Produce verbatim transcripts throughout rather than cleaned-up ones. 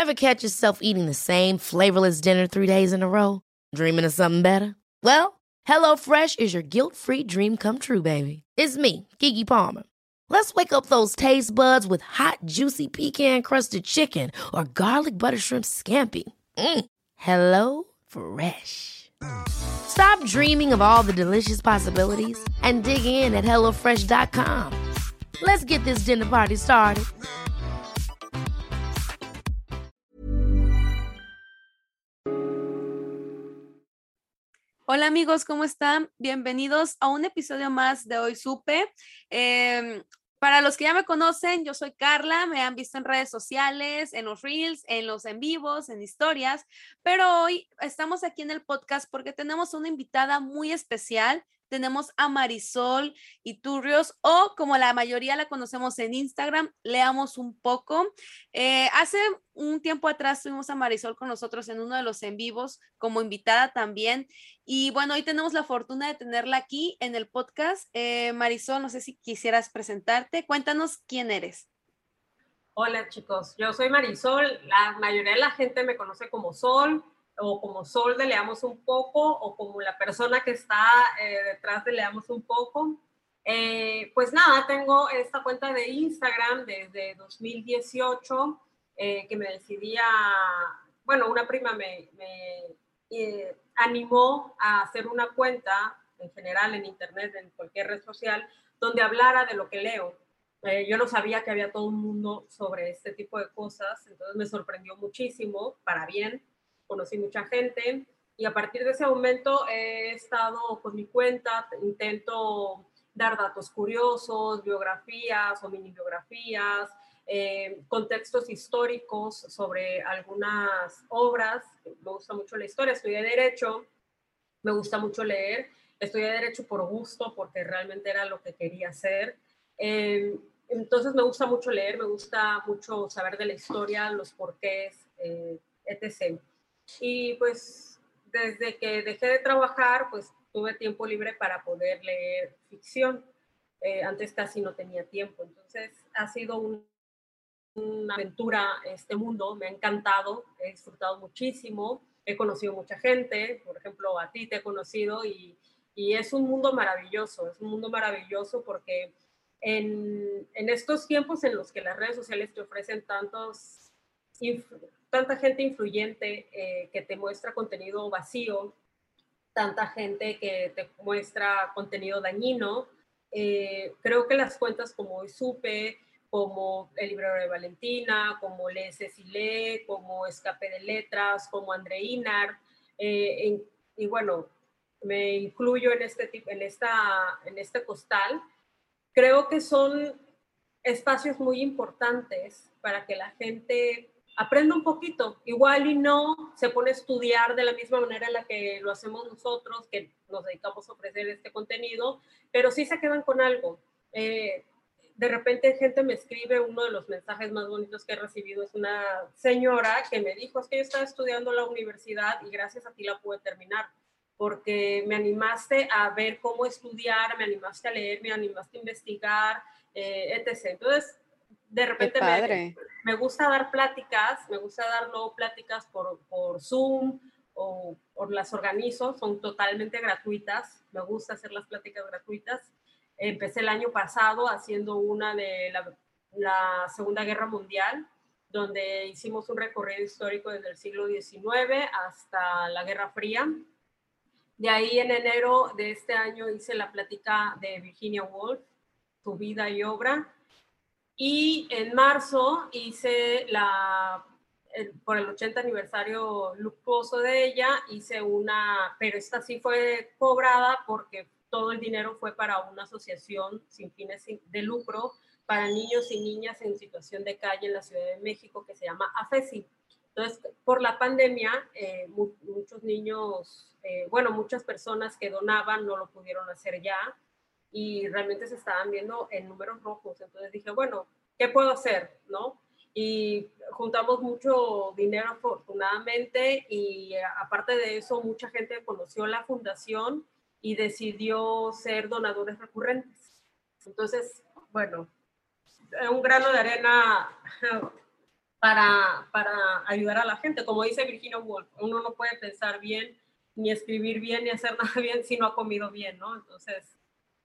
Ever catch yourself eating the same flavorless dinner three days in a row? Dreaming of something better? Well, HelloFresh is your guilt-free dream come true, baby. It's me, Keke Palmer. Let's wake up those taste buds with hot, juicy pecan-crusted chicken or garlic butter shrimp scampi. Mm. Hello Fresh. Stop dreaming of all the delicious possibilities and dig in at hello fresh dot com. Let's get this dinner party started. Hola amigos, ¿cómo están? Bienvenidos a un episodio más de Hoy Supe. Eh, para los que ya me conocen, yo soy Carla, me han visto en redes sociales, en los reels, en los en vivos, en historias, pero hoy estamos aquí en el podcast porque tenemos una invitada muy especial. Tenemos a Marisol Iturrios, o como la mayoría la conocemos en Instagram, Leamos un poco. Eh, hace un tiempo atrás tuvimos a Marisol con nosotros en uno de los en vivos como invitada también. Y bueno, hoy tenemos la fortuna de tenerla aquí en el podcast. Eh, Marisol, no sé si quisieras presentarte. Cuéntanos quién eres. Hola chicos, yo soy Marisol. La mayoría de la gente me conoce como Sol, o como Sol de Leamos un poco, o como la persona que está eh, detrás de Leamos un poco. Eh, pues nada, tengo esta cuenta de Instagram desde dos mil dieciocho, eh, que me decidí a, bueno, una prima me, me eh, animó a hacer una cuenta en general en internet, en cualquier red social, donde hablara de lo que leo. Eh, yo no sabía que había todo un mundo sobre este tipo de cosas, entonces me sorprendió muchísimo, para bien. Conocí mucha gente y a partir de ese momento he estado con mi cuenta, intento dar datos curiosos, biografías o mini biografías, eh, contextos históricos sobre algunas obras. Me gusta mucho la historia, estudié Derecho, me gusta mucho leer, estudié Derecho por gusto porque realmente era lo que quería hacer. Eh, entonces me gusta mucho leer, me gusta mucho saber de la historia, los porqués, eh, etcétera. Y pues desde que dejé de trabajar, pues tuve tiempo libre para poder leer ficción. Eh, antes casi no tenía tiempo, entonces ha sido un, una aventura este mundo, me ha encantado, he disfrutado muchísimo, he conocido mucha gente, por ejemplo a ti te he conocido y, y es un mundo maravilloso, es un mundo maravilloso porque en, en estos tiempos en los que las redes sociales te ofrecen tantos tanta gente influyente eh, que te muestra contenido vacío, tanta gente que te muestra contenido dañino. Eh, creo que las cuentas como Hoy Supe, como El Librero de Valentina, como Lee Ceci Lee, como Escape de Letras, como Andreinar, eh, en, y bueno, me incluyo en este, en, esta, en este costal. Creo que son espacios muy importantes para que la gente aprenda un poquito, igual y no se pone a estudiar de la misma manera en la que lo hacemos nosotros, que nos dedicamos a ofrecer este contenido, pero sí se quedan con algo. Eh, de repente gente me escribe, uno de los mensajes más bonitos que he recibido es una señora que me dijo, es que yo estaba estudiando en la universidad y gracias a ti la pude terminar, porque me animaste a ver cómo estudiar, me animaste a leer, me animaste a investigar, eh, etcétera. Entonces, de repente me, me gusta dar pláticas, me gusta dar luego pláticas por, por Zoom o, o las organizo, son totalmente gratuitas, me gusta hacer las pláticas gratuitas. Empecé el año pasado haciendo una de la, la Segunda Guerra Mundial, donde hicimos un recorrido histórico desde el siglo diecinueve hasta la Guerra Fría. De ahí en enero de este año hice la plática de Virginia Woolf, Su vida y obra. Y en marzo hice la, el, por el ochenta aniversario luctuoso de ella, hice una, pero esta sí fue cobrada porque todo el dinero fue para una asociación sin fines de lucro para niños y niñas en situación de calle en la Ciudad de México que se llama AFESI. Entonces, por la pandemia, eh, mu muchos niños, eh, bueno, muchas personas que donaban no lo pudieron hacer ya y realmente se estaban viendo en números rojos. Entonces dije, bueno, ¿qué puedo hacer? ¿No? Y juntamos mucho dinero afortunadamente y aparte de eso, mucha gente conoció la fundación y decidió ser donadores recurrentes. Entonces, bueno, un grano de arena para, para ayudar a la gente. Como dice Virginia Woolf, uno no puede pensar bien, ni escribir bien, ni hacer nada bien si no ha comido bien, ¿no? Entonces,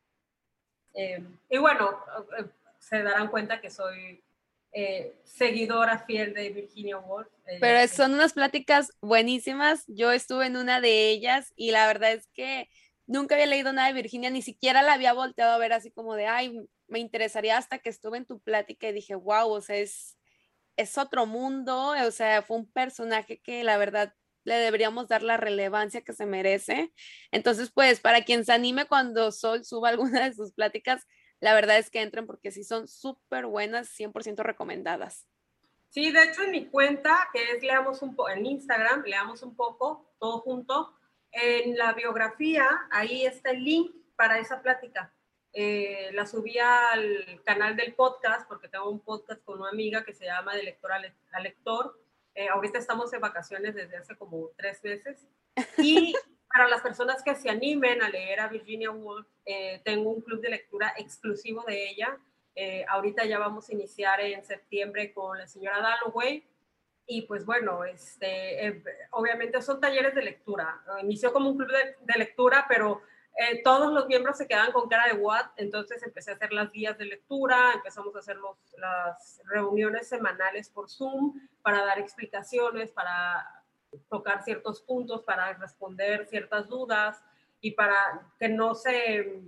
eh, y bueno, eh, se darán cuenta que soy eh, seguidora fiel de Virginia Woolf. Pero Ella, son unas pláticas buenísimas. Yo estuve en una de ellas y la verdad es que nunca había leído nada de Virginia, ni siquiera la había volteado a ver así como de, ay, me interesaría hasta que estuve en tu plática y dije, wow, o sea, es, es otro mundo, o sea, fue un personaje que la verdad le deberíamos dar la relevancia que se merece. Entonces, pues, para quien se anime cuando Sol suba alguna de sus pláticas, la verdad es que entren porque sí son súper buenas, cien por ciento recomendadas. Sí, de hecho en mi cuenta, que es Leamos un poco, en Instagram, Leamos un poco, todo junto, en la biografía, ahí está el link para esa plática. Eh, la subí al canal del podcast, porque tengo un podcast con una amiga que se llama De Lector a, Le a Lector. Eh, ahorita estamos en vacaciones desde hace como tres meses. Y para las personas que se animen a leer a Virginia Woolf, eh, tengo un club de lectura exclusivo de ella. Eh, ahorita ya vamos a iniciar en septiembre con la señora Dalloway. Y pues bueno, este, eh, obviamente son talleres de lectura. Inició como un club de, de lectura, pero eh, todos los miembros se quedaban con cara de what. Entonces empecé a hacer las guías de lectura, empezamos a hacer los, las reuniones semanales por Zoom para dar explicaciones, para tocar ciertos puntos, para responder ciertas dudas y para que no se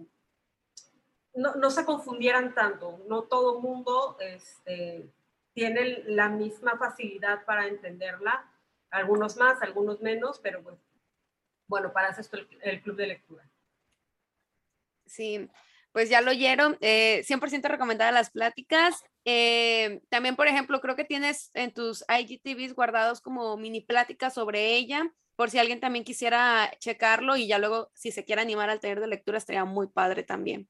no, no se confundieran tanto. No todo el mundo este, tiene la misma facilidad para entenderla. Algunos más, algunos menos, pero bueno, bueno para eso es el, el club de lectura. Sí, pues ya lo oyeron, eh, cien por ciento recomendada las pláticas. Eh, también, por ejemplo, creo que tienes en tus I G T Vs guardados como mini pláticas sobre ella, por si alguien también quisiera checarlo y ya luego, si se quiere animar al taller de lectura, estaría muy padre también.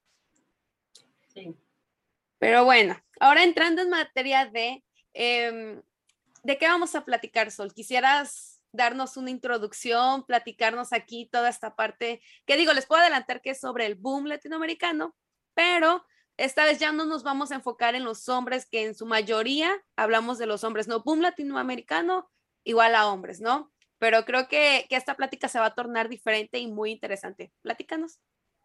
Sí. Pero bueno, ahora entrando en materia de, eh, ¿de qué vamos a platicar, Sol? ¿Quisieras darnos una introducción, platicarnos aquí toda esta parte? Que digo, les puedo adelantar que es sobre el boom latinoamericano, pero esta vez ya no nos vamos a enfocar en los hombres, que en su mayoría hablamos de los hombres, ¿no? Boom latinoamericano igual a hombres, ¿no? Pero creo que, que esta plática se va a tornar diferente y muy interesante. Platícanos.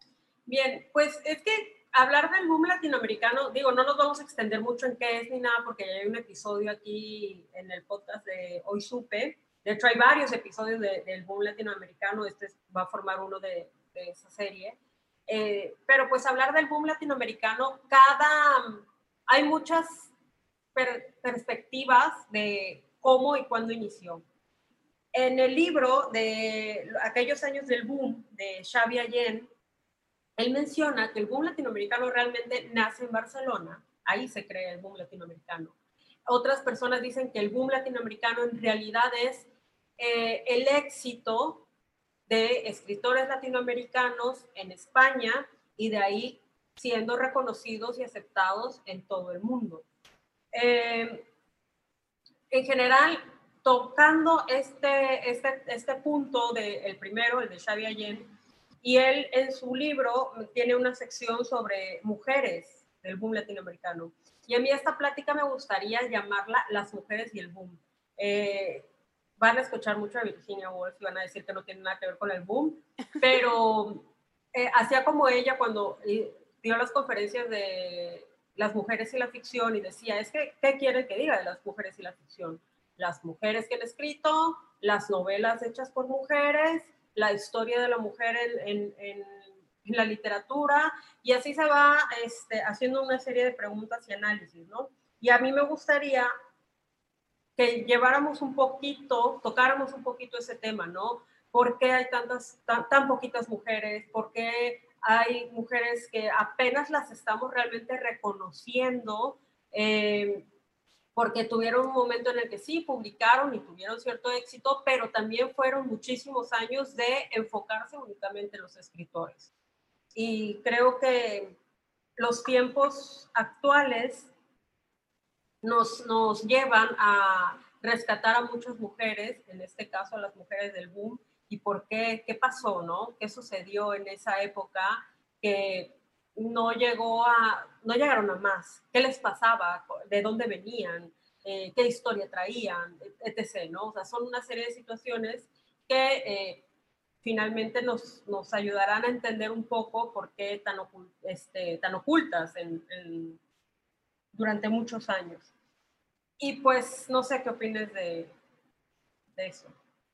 Bien, pues es que hablar del boom latinoamericano, digo, no nos vamos a extender mucho en qué es ni nada, porque ya hay un episodio aquí en el podcast de Hoy Supe. De hecho, hay varios episodios de, del boom latinoamericano. Este va a formar uno de, de esa serie. Eh, pero pues hablar del boom latinoamericano, cada... Hay muchas per, perspectivas de cómo y cuándo inició. En el libro de aquellos años del boom de Xavi Allén, él menciona que el boom latinoamericano realmente nace en Barcelona, ahí se crea el boom latinoamericano. Otras personas dicen que el boom latinoamericano en realidad es eh, el éxito de escritores latinoamericanos en España y de ahí siendo reconocidos y aceptados en todo el mundo. Eh, en general, tocando este, este, este punto del de, primero, el de Xavi Allén, y él en su libro tiene una sección sobre mujeres del boom latinoamericano. Y a mí esta plática me gustaría llamarla Las mujeres y el boom. Eh, van a escuchar mucho a Virginia Woolf y van a decir que no tiene nada que ver con el boom, pero eh, hacía como ella cuando eh, dio las conferencias de las mujeres y la ficción y decía, es que, ¿qué quieren que diga de las mujeres y la ficción? Las mujeres que han escrito, las novelas hechas por mujeres, la historia de la mujer en, en, en, en la literatura, y así se va este, haciendo una serie de preguntas y análisis, ¿no? Y a mí me gustaría que lleváramos un poquito, tocáramos un poquito ese tema, ¿no? ¿Por qué hay tantas, tan, tan poquitas mujeres? ¿Por qué hay mujeres que apenas las estamos realmente reconociendo? Eh, porque tuvieron un momento en el que sí, publicaron y tuvieron cierto éxito, pero también fueron muchísimos años de enfocarse únicamente en los escritores. Y creo que los tiempos actuales nos, nos llevan a rescatar a muchas mujeres, en este caso a las mujeres del boom, y por qué, qué pasó, ¿no? ¿Qué sucedió en esa época que no llegó a, no llegaron a más? ¿Qué les pasaba? ¿De dónde venían? eh, qué historia traían, etcétera, ¿no? O sea, son una serie de situaciones que eh, finalmente nos, nos ayudarán a entender un poco por qué tan, ocult, este, tan ocultas en, en, durante muchos años. Y pues no sé qué opines de, de eso.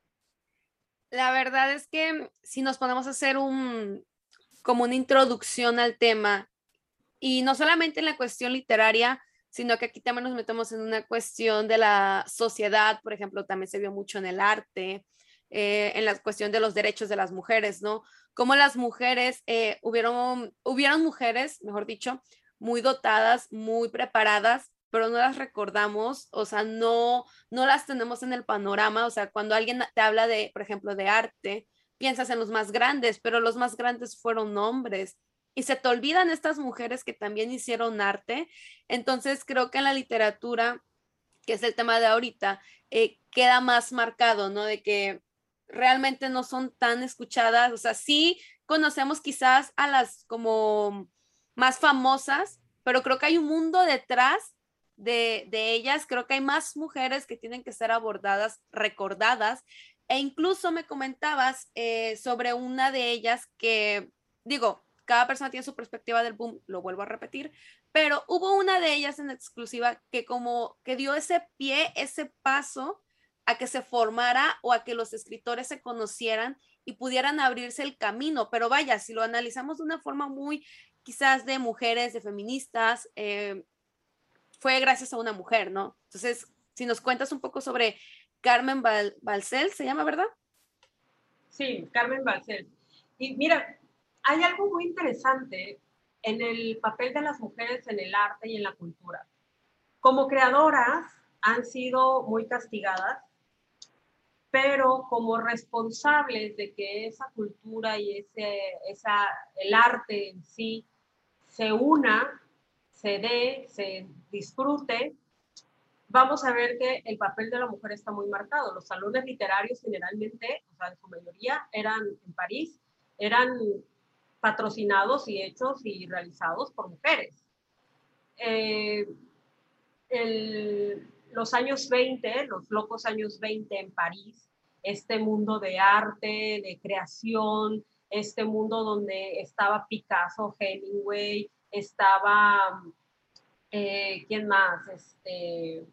La verdad es que si nos ponemos a hacer un, como una introducción al tema, y no solamente en la cuestión literaria, sino que aquí también nos metemos en una cuestión de la sociedad, por ejemplo, también se vio mucho en el arte, eh, en la cuestión de los derechos de las mujeres, ¿no? Como las mujeres, eh, hubieron, hubieron mujeres, mejor dicho, muy dotadas, muy preparadas, pero no las recordamos, o sea, no, no las tenemos en el panorama, o sea, cuando alguien te habla de, por ejemplo, de arte, piensas en los más grandes, pero los más grandes fueron hombres y se te olvidan estas mujeres que también hicieron arte. Entonces creo que en la literatura, que es el tema de ahorita, eh, queda más marcado, ¿no? De que realmente no son tan escuchadas, o sea, sí conocemos quizás a las como más famosas, pero creo que hay un mundo detrás de, de ellas, creo que hay más mujeres que tienen que ser abordadas, recordadas, e incluso me comentabas eh, sobre una de ellas que, digo, cada persona tiene su perspectiva del boom, lo vuelvo a repetir, pero hubo una de ellas en exclusiva que como que dio ese pie, ese paso a que se formara o a que los escritores se conocieran y pudieran abrirse el camino. Pero vaya, si lo analizamos de una forma muy quizás de mujeres, de feministas, eh, fue gracias a una mujer, ¿no? Entonces, si nos cuentas un poco sobre Carmen Bal Balcells, ¿se llama, verdad? Sí, Carmen Balcells. Y mira, hay algo muy interesante en el papel de las mujeres en el arte y en la cultura. Como creadoras han sido muy castigadas, pero como responsables de que esa cultura y ese, esa, el arte en sí se una, se dé, se disfrute, vamos a ver que el papel de la mujer está muy marcado. Los salones literarios generalmente, o sea, en su mayoría, eran en París, eran patrocinados y hechos y realizados por mujeres. Eh, el, los años veinte, los locos años veinte en París, este mundo de arte, de creación, este mundo donde estaba Picasso, Hemingway, estaba, eh, ¿quién más? Este,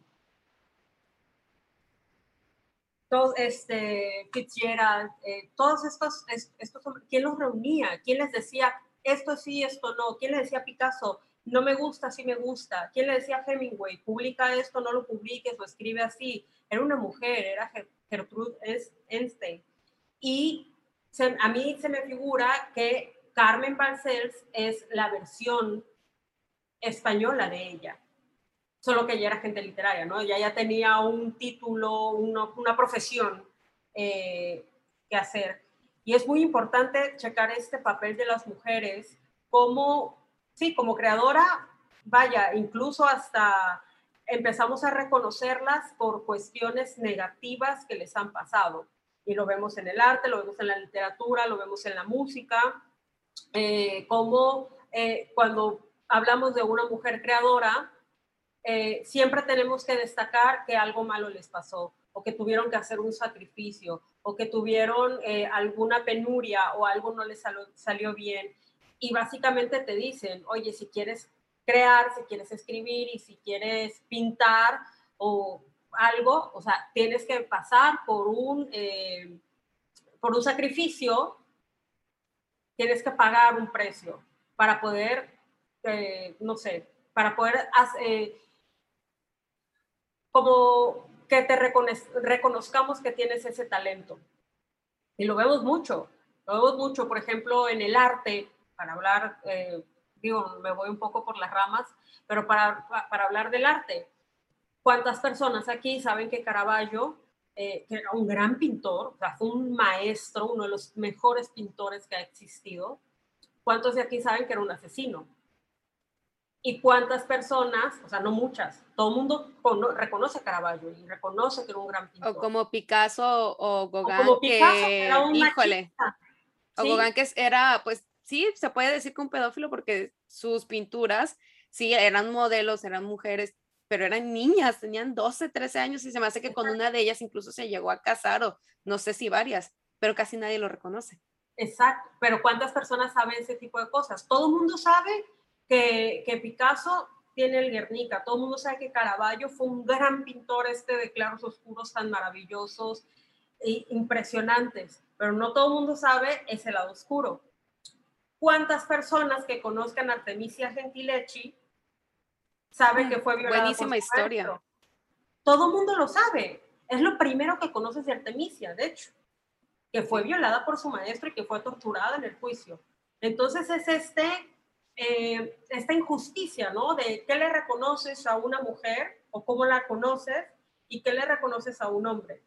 todos, este, Fitzgerald, eh, todos estos, estos, ¿quién los reunía? ¿Quién les decía esto sí, esto no? ¿Quién le decía a Picasso, no me gusta, sí me gusta? ¿Quién le decía a Hemingway, publica esto, no lo publiques o escribe así? Era una mujer, era Gertrude Einstein. Y se, a mí se me figura que Carmen Balcells es la versión española de ella. Solo que ella era gente literaria, ¿no? Ella ya tenía un título, una, una profesión eh, que hacer. Y es muy importante checar este papel de las mujeres como, sí, como creadora, vaya, incluso hasta empezamos a reconocerlas por cuestiones negativas que les han pasado. Y lo vemos en el arte, lo vemos en la literatura, lo vemos en la música, eh, como eh, cuando hablamos de una mujer creadora, Eh, siempre tenemos que destacar que algo malo les pasó o que tuvieron que hacer un sacrificio o que tuvieron eh, alguna penuria o algo no les salió, salió bien. Y básicamente te dicen, oye, si quieres crear, si quieres escribir y si quieres pintar o algo, o sea, tienes que pasar por un, eh, por un sacrificio, tienes que pagar un precio para poder, eh, no sé, para poder hacer... Eh, como que te reconozcamos que tienes ese talento. Y lo vemos mucho, lo vemos mucho, por ejemplo, en el arte, para hablar, eh, digo, me voy un poco por las ramas, pero para, para hablar del arte, ¿cuántas personas aquí saben que Caravaggio, eh, que era un gran pintor, o sea, fue un maestro, uno de los mejores pintores que ha existido? ¿Cuántos de aquí saben que era un asesino? ¿Y cuántas personas, o sea, no muchas, todo el mundo reconoce a Caravaggio y reconoce que era un gran pintor? O como Picasso o Gauguin, o como Picasso, que, que era un híjole, machista. o ¿Sí? Gauguin que era, pues sí, se puede decir que un pedófilo porque sus pinturas, sí, eran modelos, eran mujeres, pero eran niñas, tenían doce, trece años y se me hace que con una de ellas incluso se llegó a casar o no sé si varias, pero casi nadie lo reconoce. Exacto, pero ¿cuántas personas saben ese tipo de cosas? Todo el mundo sabe que, que Picasso tiene el Guernica, todo el mundo sabe que Caravaggio fue un gran pintor este de claros oscuros tan maravillosos e impresionantes, pero no todo el mundo sabe ese lado oscuro. ¿Cuántas personas que conozcan a Artemisia Gentileschi saben mm, que fue violada buenísima por su historia. maestro? Todo el mundo lo sabe, es lo primero que conoces de Artemisia, de hecho, que fue violada por su maestro y que fue torturada en el juicio. Entonces es este, eh, esta injusticia, ¿no? De qué le reconoces a una mujer o cómo la conoces y qué le reconoces a un hombre.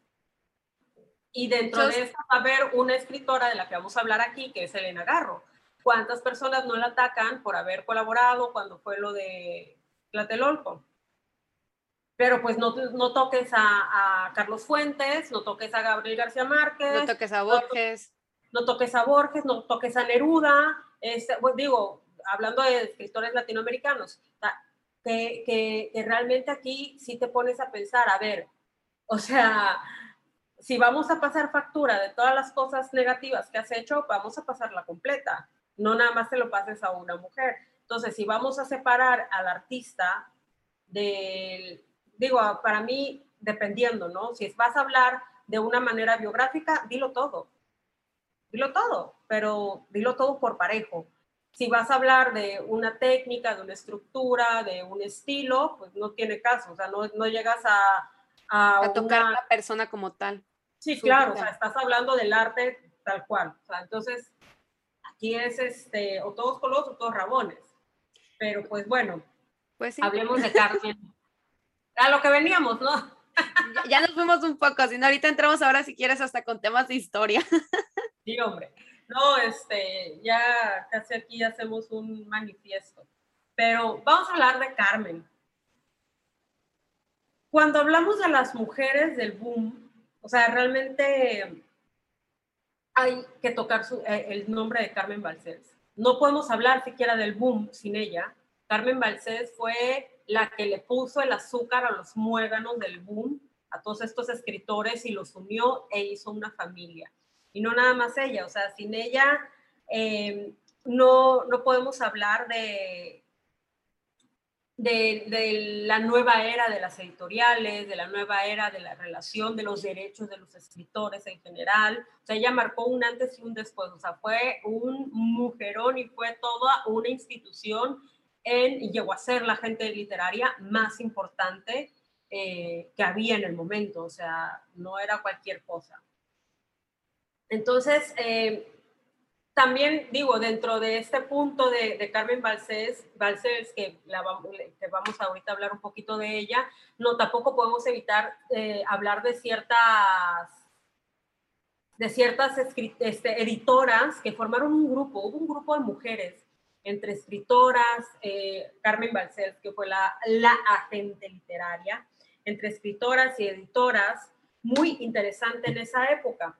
Y dentro Just, de eso va a haber una escritora de la que vamos a hablar aquí, que es Elena Garro. ¿Cuántas personas no la atacan por haber colaborado cuando fue lo de Tlatelolco? Pero pues no, no toques a, a Carlos Fuentes, no toques a Gabriel García Márquez. No toques a Borges. No, no toques a Borges, no toques a Neruda. Este, pues digo, hablando de escritores latinoamericanos, que, que, que realmente aquí sí te pones a pensar, a ver, o sea, si vamos a pasar factura de todas las cosas negativas que has hecho, vamos a pasarla completa. No nada más te lo pases a una mujer. Entonces, si vamos a separar al artista del... Digo, para mí, dependiendo, ¿no? Si vas a hablar de una manera biográfica, dilo todo. Dilo todo, pero dilo todo por parejo. Si vas a hablar de una técnica, de una estructura, de un estilo, pues no tiene caso. O sea, no, no llegas a... A, a tocar una... a la persona como tal. Sí, claro, vida. O sea, estás hablando del arte tal cual. O sea, entonces, aquí es este, o todos colos o todos rabones. Pero pues bueno, pues sí. Hablemos de Carmen. A lo que veníamos, ¿no? Ya, ya nos fuimos un poco, si no, ahorita entramos ahora si quieres hasta con temas de historia. Sí, hombre. No, este, ya casi aquí hacemos un manifiesto. Pero vamos a hablar de Carmen. Cuando hablamos de las mujeres del boom, o sea, realmente hay que tocar su, eh, el nombre de Carmen Balcells. No podemos hablar siquiera del boom sin ella. Carmen Balcells fue la que le puso el azúcar a los muéganos del boom, a todos estos escritores, y los unió e hizo una familia. Y no nada más ella, o sea, sin ella eh, no, no podemos hablar de, de, de la nueva era de las editoriales, de la nueva era de la relación de los derechos de los escritores en general. O sea, ella marcó un antes y un después, o sea, fue un mujerón y fue toda una institución en, y llegó a ser la gente literaria más importante eh, que había en el momento, o sea, no era cualquier cosa. Entonces, eh, también digo, dentro de este punto de, de Carmen Balcells, Balcells que, la, que vamos a ahorita a hablar un poquito de ella, no, tampoco podemos evitar eh, hablar de ciertas, de ciertas este, editoras que formaron un grupo, hubo un grupo de mujeres, entre escritoras, eh, Carmen Balcells, que fue la, la agente literaria, entre escritoras y editoras, muy interesante en esa época.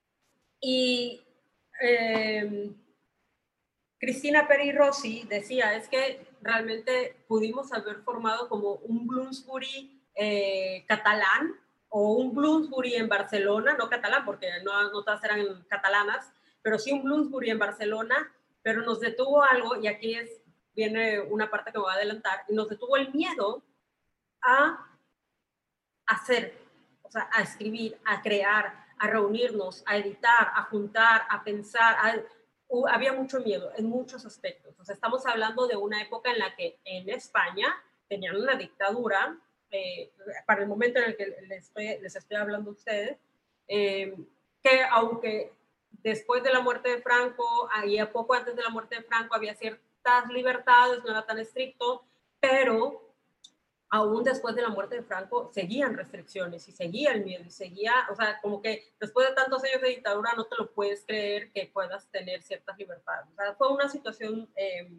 Y eh, Cristina Peri Rossi decía, es que realmente pudimos haber formado como un Bloomsbury eh, catalán o un Bloomsbury en Barcelona, no catalán porque no, no todas eran catalanas, pero sí un Bloomsbury en Barcelona, pero nos detuvo algo, y aquí es, viene una parte que me voy a adelantar, y nos detuvo el miedo a hacer, o sea, a escribir, a crear, a reunirnos, a editar, a juntar, a pensar. A, uh, había mucho miedo en muchos aspectos. O sea, estamos hablando de una época en la que en España tenían una dictadura, eh, para el momento en el que les estoy, les estoy hablando a ustedes, eh, que aunque después de la muerte de Franco, ahí a poco antes de la muerte de Franco, había ciertas libertades, no era tan estricto, pero aún después de la muerte de Franco, seguían restricciones y seguía el miedo y seguía, o sea, como que después de tantos años de dictadura no te lo puedes creer que puedas tener ciertas libertades. O sea, fue una situación eh,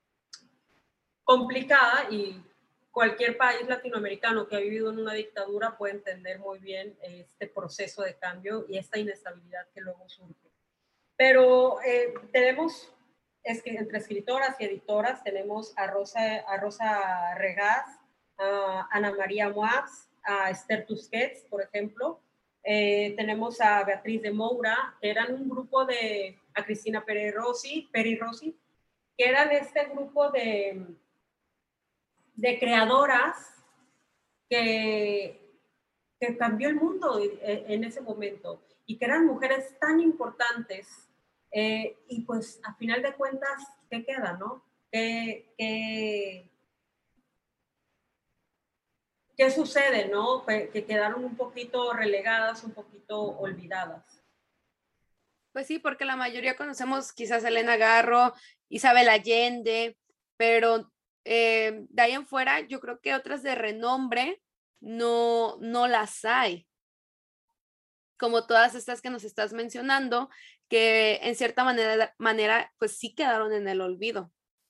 complicada, y cualquier país latinoamericano que ha vivido en una dictadura puede entender muy bien este proceso de cambio y esta inestabilidad que luego surge. Pero eh, tenemos, es que entre escritoras y editoras, tenemos a Rosa, a Rosa Regás, a Ana María Moix, a Esther Tusquets, por ejemplo. Eh, tenemos a Beatriz de Moura, que eran un grupo de, a Cristina Peri Rossi, Peri Rossi, que eran este grupo de, de creadoras que, que cambió el mundo en, en ese momento y que eran mujeres tan importantes. Eh, y pues a final de cuentas, ¿qué queda, no? ¿Qué, qué, qué sucede, no? Que, que quedaron un poquito relegadas, un poquito olvidadas. Pues sí, porque la mayoría conocemos quizás a Elena Garro, Isabel Allende, pero eh, de ahí en fuera yo creo que otras de renombre no, no las hay, como todas estas que nos estás mencionando, que en cierta manera, manera pues sí quedaron en el olvido.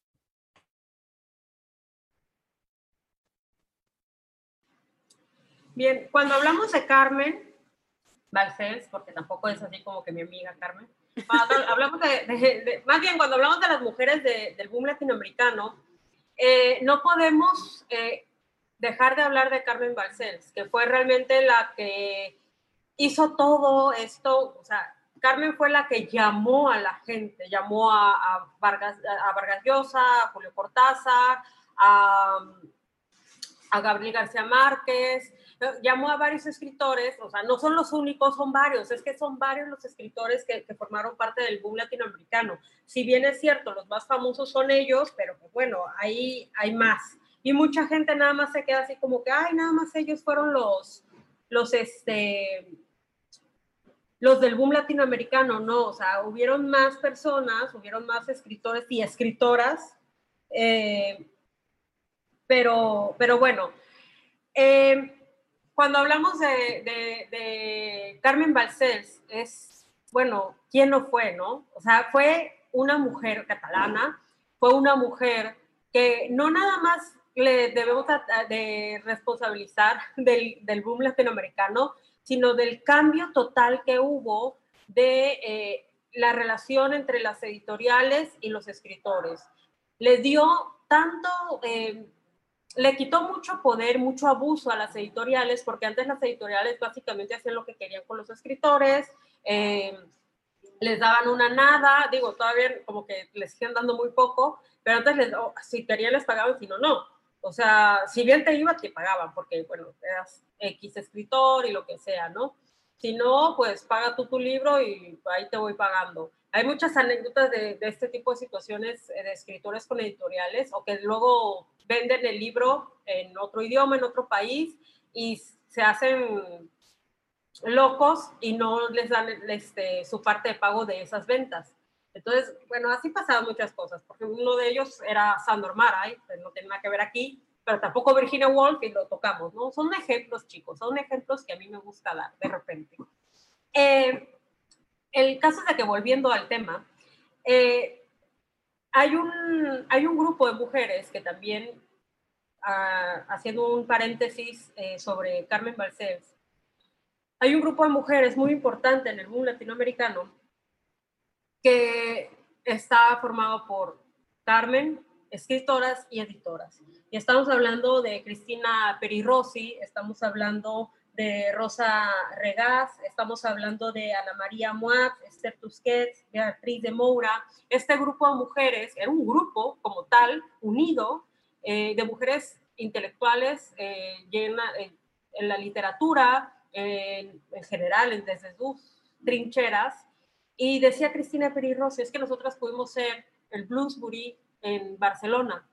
Bien, cuando hablamos de Carmen Balcells, porque tampoco es así como que mi amiga Carmen, cuando hablamos de, de, de, más bien cuando hablamos de las mujeres de, del boom latinoamericano, eh, no podemos eh, dejar de hablar de Carmen Balcells, que fue realmente la que hizo todo esto. O sea, Carmen fue la que llamó a la gente, llamó a, a, Vargas, a Vargas Llosa, a Julio Cortázar, a, a Gabriel García Márquez, llamó a varios escritores. O sea, no son los únicos, son varios, es que son varios los escritores que, que formaron parte del boom latinoamericano. Si bien es cierto, los más famosos son ellos, pero pues bueno, ahí hay más. Y mucha gente nada más se queda así como que, ay, nada más ellos fueron los, los, este, los del boom latinoamericano. No, o sea, hubieron más personas, hubieron más escritores y escritoras, eh, pero, pero bueno, eh, cuando hablamos de, de, de Carmen Balcells, es, bueno, ¿quién no fue, no? O sea, fue una mujer catalana, fue una mujer que no nada más le debemos de responsabilizar del, del boom latinoamericano, sino del cambio total que hubo de eh, la relación entre las editoriales y los escritores. Les dio tanto... Eh, le quitó mucho poder, mucho abuso a las editoriales, porque antes las editoriales básicamente hacían lo que querían con los escritores, eh, les daban una nada, digo, todavía como que les siguen dando muy poco, pero antes les, oh, si querían les pagaban, si no, no. O sea, si bien te iba, te pagaban, porque, bueno, eras X escritor y lo que sea, ¿no? Si no, pues paga tú tu libro y ahí te voy pagando. Hay muchas anécdotas de, de este tipo de situaciones de escritores con editoriales, o que luego venden el libro en otro idioma, en otro país, y se hacen locos y no les dan este, su parte de pago de esas ventas. Entonces, bueno, así pasaban muchas cosas, porque uno de ellos era Sandor Maray, pues no tiene nada que ver aquí, pero tampoco Virginia Woolf, y lo tocamos, ¿no? Son ejemplos, chicos, son ejemplos que a mí me gusta dar de repente. Eh, el caso es de que, volviendo al tema, eh, hay, un, hay un grupo de mujeres que también, uh, haciendo un paréntesis eh, sobre Carmen Balcells, hay un grupo de mujeres muy importante en el boom latinoamericano que está formado por Carmen, escritoras y editoras. Y estamos hablando de Cristina Peri Rossi, estamos hablando de Rosa Regaz, estamos hablando de Ana María Moix, Esther Tusquets, Beatriz de Moura. Este grupo de mujeres era un grupo como tal, unido, eh, de mujeres intelectuales eh, llena, eh, en la literatura, en, en general, desde sus trincheras. Y decía Cristina Peri Rossi, es que nosotras pudimos ser el Bloomsbury en Barcelona,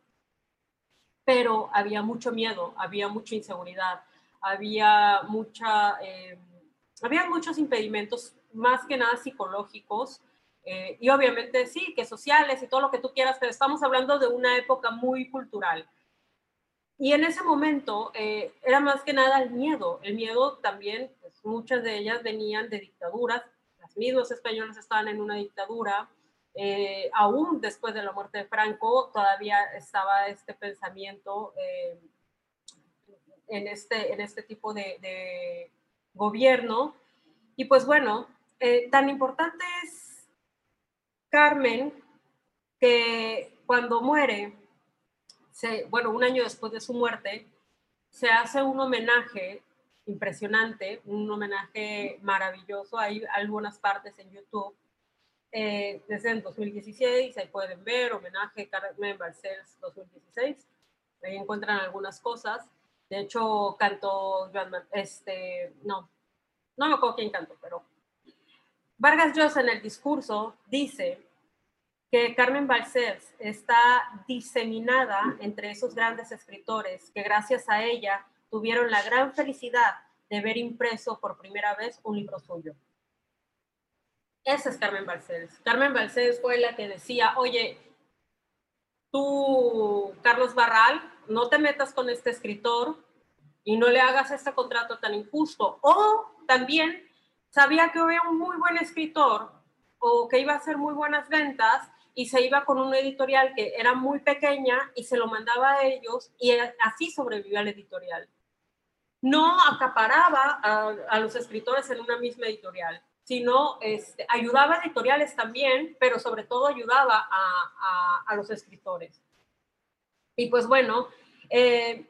pero había mucho miedo, había mucha inseguridad, había, mucha, eh, había muchos impedimentos, más que nada psicológicos, eh, y obviamente sí, que sociales y todo lo que tú quieras, pero estamos hablando de una época muy cultural. Y en ese momento eh, era más que nada el miedo. El miedo también, pues, muchas de ellas venían de dictaduras, las mismas españolas estaban en una dictadura, eh, aún después de la muerte de Franco todavía estaba este pensamiento eh, en, este, en este tipo de, de gobierno. Y pues bueno, eh, tan importante es Carmen que cuando muere, se, bueno, un año después de su muerte, se hace un homenaje impresionante, un homenaje maravilloso. Hay algunas partes en YouTube, eh, desde el dos mil dieciséis, ahí pueden ver, homenaje Carmen Balcells dos mil dieciséis, ahí encuentran algunas cosas. De hecho, cantó, este, no, no me acuerdo quién cantó, pero Vargas Llosa en el discurso dice que Carmen Balcells está diseminada entre esos grandes escritores que gracias a ella tuvieron la gran felicidad de ver impreso por primera vez un libro suyo. Esa es Carmen Balcells. Carmen Balcells fue la que decía, oye, tú, Carlos Barral, no te metas con este escritor y no le hagas este contrato tan injusto. O también sabía que había un muy buen escritor o que iba a hacer muy buenas ventas y se iba con una editorial que era muy pequeña y se lo mandaba a ellos y así sobrevivía la editorial. No acaparaba a, a los escritores en una misma editorial, sino este, ayudaba a editoriales también, pero sobre todo ayudaba a, a, a los escritores. Y pues bueno, eh,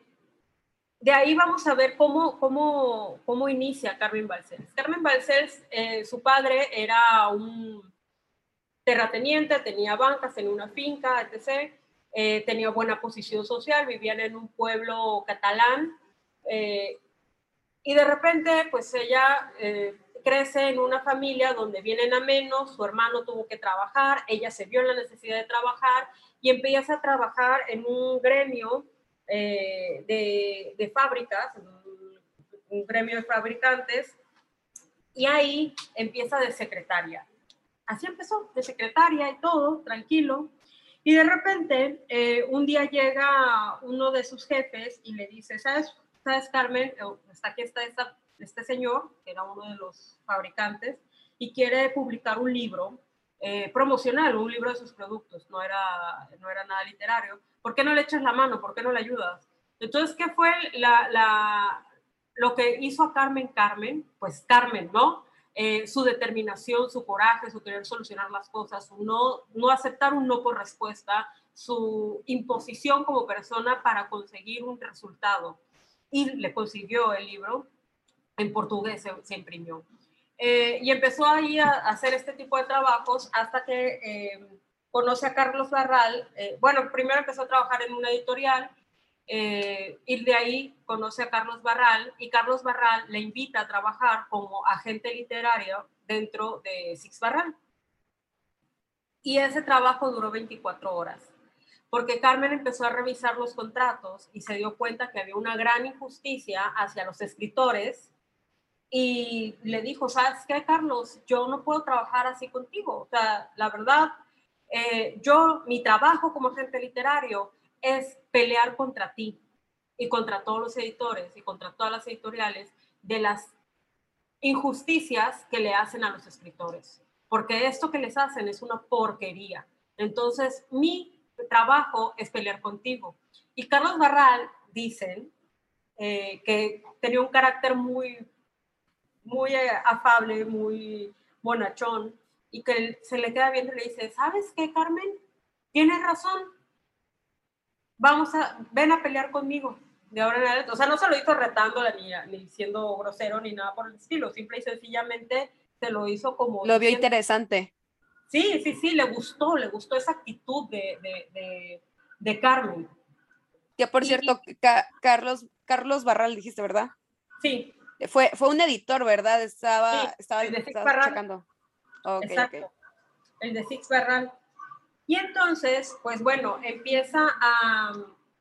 de ahí vamos a ver cómo, cómo, cómo inicia Carmen Balcells. Carmen Balcells, eh, su padre era un terrateniente, tenía bancas, tenía una finca, etcétera. Eh, tenía buena posición social, vivían en un pueblo catalán, eh, y de repente, pues ella eh, crece en una familia donde vienen a menos, su hermano tuvo que trabajar, ella se vio en la necesidad de trabajar y empieza a trabajar en un gremio eh, de, de fábricas, un, un gremio de fabricantes, y ahí empieza de secretaria. Así empezó, de secretaria y todo, tranquilo. Y de repente, eh, un día llega uno de sus jefes y le dice, ¿sabes, ¿sabes Carmen? Está aquí está esta, este señor, que era uno de los fabricantes, y quiere publicar un libro eh, promocional, un libro de sus productos, no era, no era nada literario. ¿Por qué no le echas la mano? ¿Por qué no le ayudas? Entonces, ¿qué fue la, la, lo que hizo a Carmen Carmen? Pues Carmen, ¿no? Eh, su determinación, su coraje, su querer solucionar las cosas, su no, no aceptar un no por respuesta, su imposición como persona para conseguir un resultado. Y le consiguió el libro, en portugués se, se imprimió. Eh, y empezó ahí a, a hacer este tipo de trabajos hasta que eh, conoce a Carlos Barral. Eh, bueno, primero empezó a trabajar en una editorial, Eh, y de ahí conoce a Carlos Barral y Carlos Barral le invita a trabajar como agente literario dentro de Six Barral. Y ese trabajo duró veinticuatro horas, porque Carmen empezó a revisar los contratos y se dio cuenta que había una gran injusticia hacia los escritores y le dijo, ¿sabes qué, Carlos? Yo no puedo trabajar así contigo. O sea, la verdad, eh, yo, mi trabajo como agente literario es pelear contra ti y contra todos los editores y contra todas las editoriales de las injusticias que le hacen a los escritores, porque esto que les hacen es una porquería. Entonces, mi trabajo es pelear contigo. Y Carlos Barral, dicen, eh, que tenía un carácter muy, muy eh, afable, muy bonachón, y que se le queda viendo y le dice, ¿sabes qué, Carmen? Tienes razón, vamos a, ven a pelear conmigo. De ahora en adelante, o sea, no se lo hizo retándola ni, ni siendo grosero ni nada por el estilo, simple y sencillamente se lo hizo como... Lo vio diciendo, interesante. Sí, sí, sí, le gustó, le gustó esa actitud de, de, de, de Carmen. Que por Y, cierto, Ca Carlos, Carlos Barral dijiste, ¿verdad? Sí. Fue, fue un editor, ¿verdad? Estaba, Sí, estaba, el de Six estaba Barral. checando. Okay, Exacto, okay. El de Six Barral. Y entonces, pues bueno, empieza a...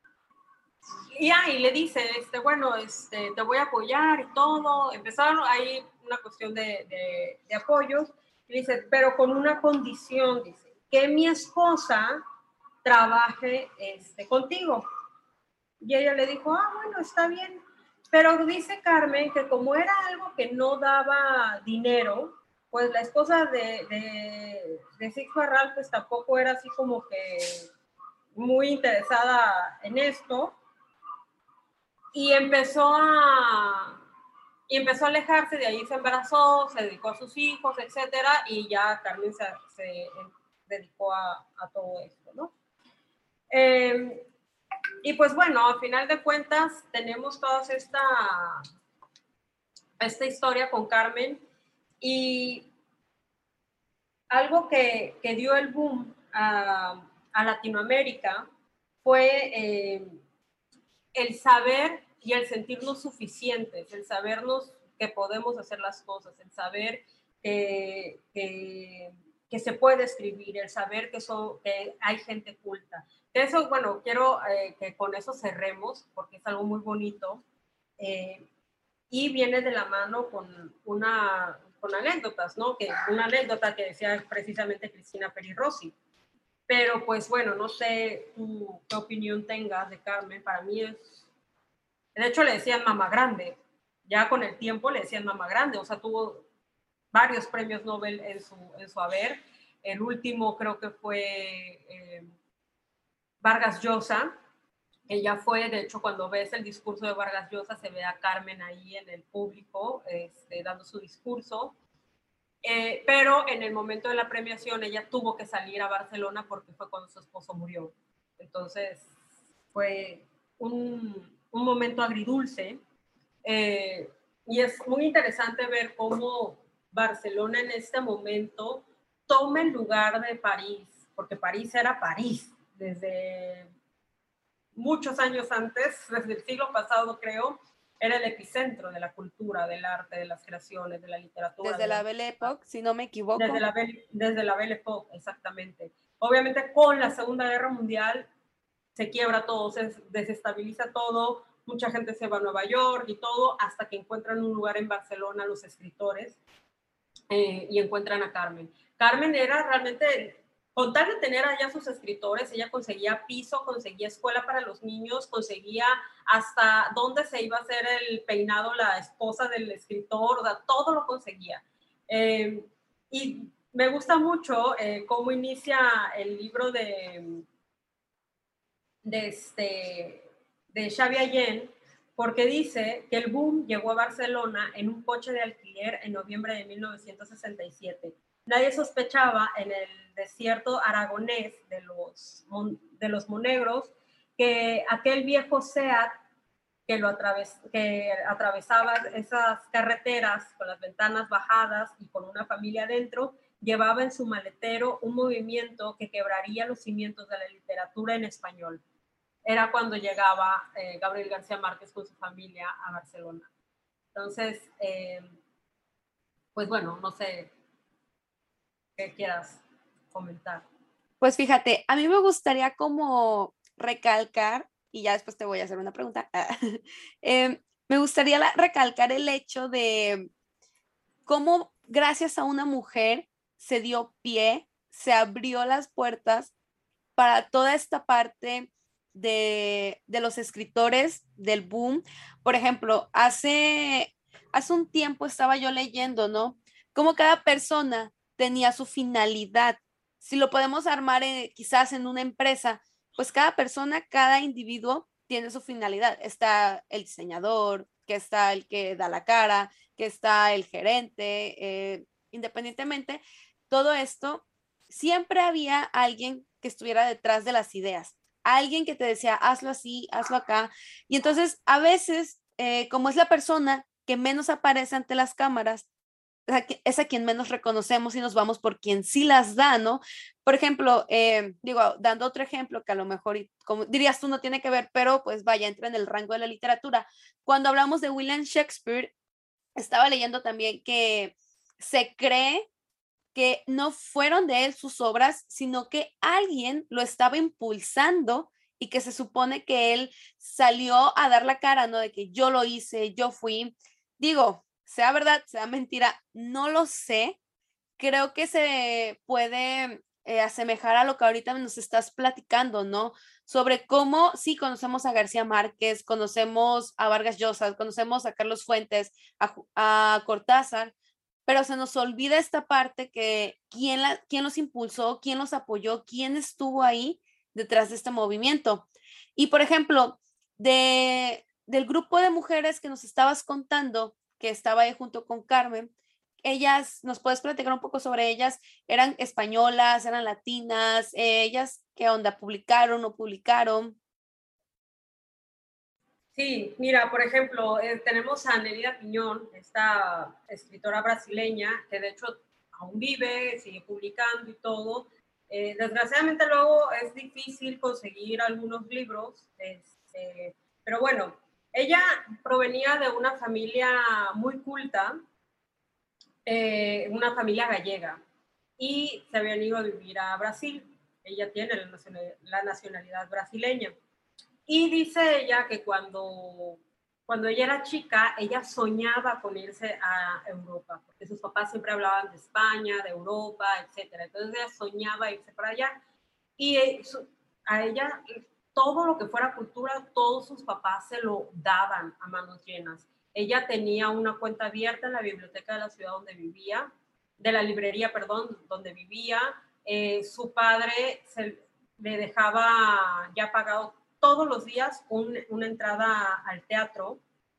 Y ahí le dice, este, bueno, este, te voy a apoyar y todo. Empezaron ahí una cuestión de, de, de apoyos. Y dice, pero con una condición, dice, que mi esposa trabaje este, contigo. Y ella le dijo, ah, bueno, está bien. Pero dice Carmen que como era algo que no daba dinero, pues la esposa de, de, de Six Barral pues tampoco era así como que muy interesada en esto. Y empezó a, y empezó a alejarse, de ahí se embarazó, se dedicó a sus hijos, etcétera, y ya Carmen se, se dedicó a, a todo esto, ¿no? Eh, y pues bueno, a final de cuentas tenemos toda esta, esta historia con Carmen, y algo que, que dio el boom a, a Latinoamérica fue eh, el saber y el sentirnos suficientes, el sabernos que podemos hacer las cosas, el saber que, que, que se puede escribir, el saber que, son, que hay gente culta. Eso, bueno, quiero eh, que con eso cerremos, porque es algo muy bonito, eh, y viene de la mano con una con anécdotas, ¿no? Que una anécdota que decía precisamente Cristina Peri Rossi. Pero pues bueno, no sé tú qué opinión tengas de Carmen. Para mí es, de hecho le decían mamá grande, ya con el tiempo le decían mamá grande, o sea, tuvo varios premios Nobel en su, en su haber. El último creo que fue eh, Vargas Llosa, que ya fue, de hecho, cuando ves el discurso de Vargas Llosa, se ve a Carmen ahí en el público este, dando su discurso. Eh, pero en el momento de la premiación ella tuvo que salir a Barcelona porque fue cuando su esposo murió. Entonces fue un, un momento agridulce, eh, y es muy interesante ver cómo Barcelona en este momento toma el lugar de París, porque París era París desde muchos años antes, desde el siglo pasado creo, era el epicentro de la cultura, del arte, de las creaciones, de la literatura. Desde de la, la Belle Époque, si no me equivoco. Desde la, Belle, desde la Belle Époque, exactamente. Obviamente con la Segunda Guerra Mundial se quiebra todo, se desestabiliza todo, mucha gente se va a Nueva York y todo, hasta que encuentran un lugar en Barcelona los escritores, eh, y encuentran a Carmen. Carmen era realmente, con tal de tener allá sus escritores, ella conseguía piso, conseguía escuela para los niños, conseguía hasta dónde se iba a hacer el peinado la esposa del escritor, o sea, todo lo conseguía. Eh, y me gusta mucho eh, cómo inicia el libro de, de, este, de Xavi Allén, porque dice que el boom llegó a Barcelona en un coche de alquiler en noviembre de mil novecientos sesenta y siete. Nadie sospechaba en el desierto aragonés de los, de los Monegros que aquel viejo Seat que, lo atraves, que atravesaba esas carreteras con las ventanas bajadas y con una familia adentro, llevaba en su maletero un movimiento que quebraría los cimientos de la literatura en español. Era cuando llegaba eh, Gabriel García Márquez con su familia a Barcelona. Entonces, eh, pues bueno, no sé qué quieras comentar. Pues fíjate, a mí me gustaría como recalcar, y ya después te voy a hacer una pregunta, eh, me gustaría la, recalcar el hecho de cómo gracias a una mujer se dio pie, se abrió las puertas para toda esta parte de, de los escritores del boom. Por ejemplo, hace, hace un tiempo estaba yo leyendo, ¿no? Cómo cada persona tenía su finalidad. Si lo podemos armar en, quizás en una empresa, pues cada persona, cada individuo tiene su finalidad. Está el diseñador, que está el que da la cara, que está el gerente, eh, independientemente, todo esto, siempre había alguien que estuviera detrás de las ideas, alguien que te decía, hazlo así, hazlo acá. Y entonces, a veces, eh, como es la persona que menos aparece ante las cámaras, es a quien menos reconocemos y nos vamos por quien sí las da, ¿no? Por ejemplo, eh, digo, dando otro ejemplo que a lo mejor, como dirías tú, no tiene que ver, pero pues vaya, entra en el rango de la literatura. Cuando hablamos de William Shakespeare, estaba leyendo también que se cree que no fueron de él sus obras, sino que alguien lo estaba impulsando y que se supone que él salió a dar la cara, ¿no? De que yo lo hice, yo fui. Digo, sea verdad, sea mentira, no lo sé. Creo que se puede eh, asemejar a lo que ahorita nos estás platicando, ¿no? Sobre cómo sí conocemos a García Márquez, conocemos a Vargas Llosa, conocemos a Carlos Fuentes, a, a Cortázar, pero se nos olvida esta parte que quién, la, quién los impulsó, quién los apoyó, quién estuvo ahí detrás de este movimiento. Y por ejemplo, de, del grupo de mujeres que nos estabas contando, que estaba ahí junto con Carmen, ellas, ¿nos puedes platicar un poco sobre ellas? ¿Eran españolas, eran latinas? Eh, ¿Ellas qué onda? ¿Publicaron o publicaron? Sí, mira, por ejemplo, eh, tenemos a Nélida Piñón, esta escritora brasileña, que de hecho aún vive, sigue publicando y todo. Eh, desgraciadamente luego es difícil conseguir algunos libros, este, pero bueno, ella provenía de una familia muy culta, eh, una familia gallega, y se habían ido a vivir a Brasil. Ella tiene la nacionalidad, la nacionalidad brasileña. Y dice ella que cuando, cuando ella era chica, ella soñaba con irse a Europa, porque sus papás siempre hablaban de España, de Europa, etcétera. Entonces ella soñaba irse para allá. Y a ella, todo lo que fuera cultura, todos sus papás se lo daban a manos llenas. Ella tenía una cuenta abierta en la biblioteca de la ciudad donde vivía, de la librería, perdón, donde vivía. Eh, su padre se, le dejaba ya pagado todos los días un, una entrada al teatro.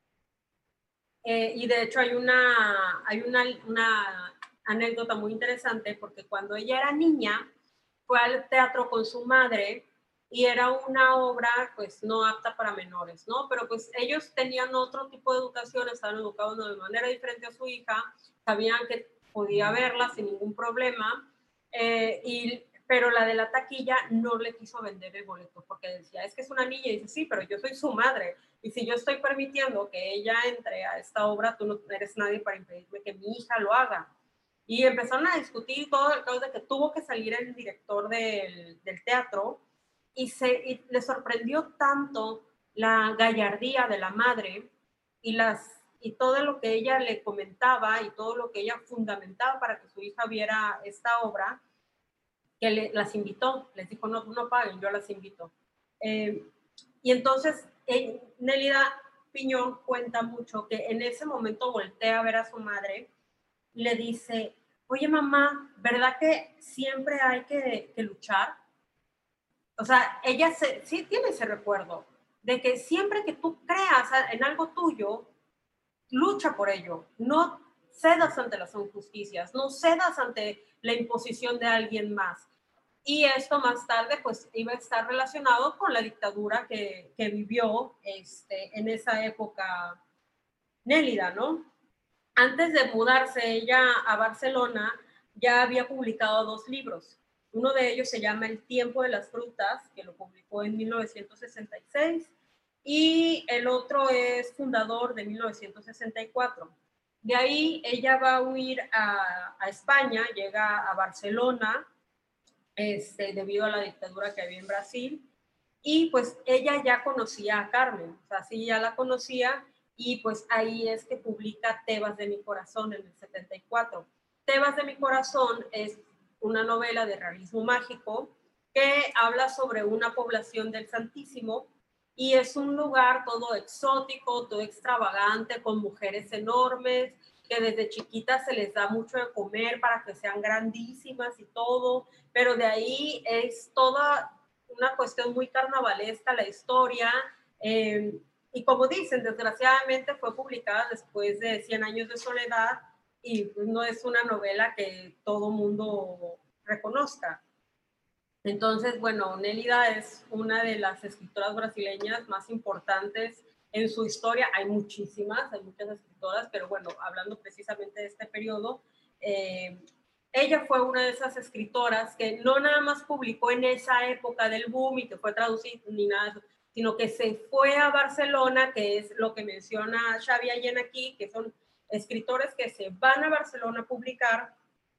Eh, y de hecho hay una, hay una, una anécdota muy interesante porque cuando ella era niña fue al teatro con su madre y era una obra pues no apta para menores, ¿no? Pero pues ellos tenían otro tipo de educación, estaban educados de manera diferente a su hija, sabían que podía verla sin ningún problema, eh, y, pero la de la taquilla no le quiso vender el boleto porque decía, es que es una niña, y dice, sí, pero yo soy su madre, y si yo estoy permitiendo que ella entre a esta obra, tú no eres nadie para impedirme que mi hija lo haga. Y empezaron a discutir todo el caso de que tuvo que salir el director del, del teatro y, se, y le sorprendió tanto la gallardía de la madre y, las, y todo lo que ella le comentaba y todo lo que ella fundamentaba para que su hija viera esta obra, que le, las invitó, les dijo, no, no paguen, yo las invito. Eh, y entonces, eh, Nélida Piñón cuenta mucho que en ese momento voltea a ver a su madre y le dice, oye mamá, ¿verdad que siempre hay que, que luchar? O sea, ella se, sí tiene ese recuerdo de que siempre que tú creas en algo tuyo, lucha por ello, no cedas ante las injusticias, no cedas ante la imposición de alguien más. Y esto más tarde pues iba a estar relacionado con la dictadura que, que vivió este, en esa época Nélida, ¿no? Antes de mudarse ella a Barcelona, ya había publicado dos libros. Uno de ellos se llama El tiempo de las frutas, que lo publicó en mil novecientos sesenta y seis, y el otro es Fundador, de mil novecientos sesenta y cuatro. De ahí ella va a huir a, a España, llega a Barcelona, este, debido a la dictadura que había en Brasil, y pues ella ya conocía a Carmen, o sea, sí ya la conocía, y pues ahí es que publica Tebas de mi corazón en el setenta y cuatro. Tebas de mi corazón es una novela de realismo mágico que habla sobre una población del Santísimo y es un lugar todo exótico, todo extravagante, con mujeres enormes, que desde chiquitas se les da mucho de comer para que sean grandísimas y todo, pero de ahí es toda una cuestión muy carnavalesca la historia, eh, y como dicen, desgraciadamente fue publicada después de Cien años de soledad y pues no es una novela que todo mundo reconozca. Entonces, bueno, Nélida es una de las escritoras brasileñas más importantes en su historia. Hay muchísimas, hay muchas escritoras, pero bueno, hablando precisamente de este periodo, eh, ella fue una de esas escritoras que no nada más publicó en esa época del boom y que fue traducida ni nada, sino que se fue a Barcelona, que es lo que menciona Xavi Allén aquí, que son escritores que se van a Barcelona a publicar.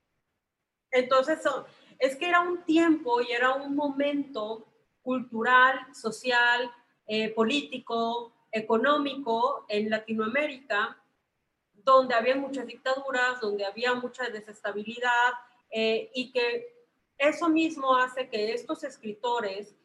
Entonces, son, es que era un tiempo y era un momento cultural, social, eh, político, económico en Latinoamérica, donde había muchas dictaduras, donde había mucha desestabilidad, eh, y que eso mismo hace que estos escritores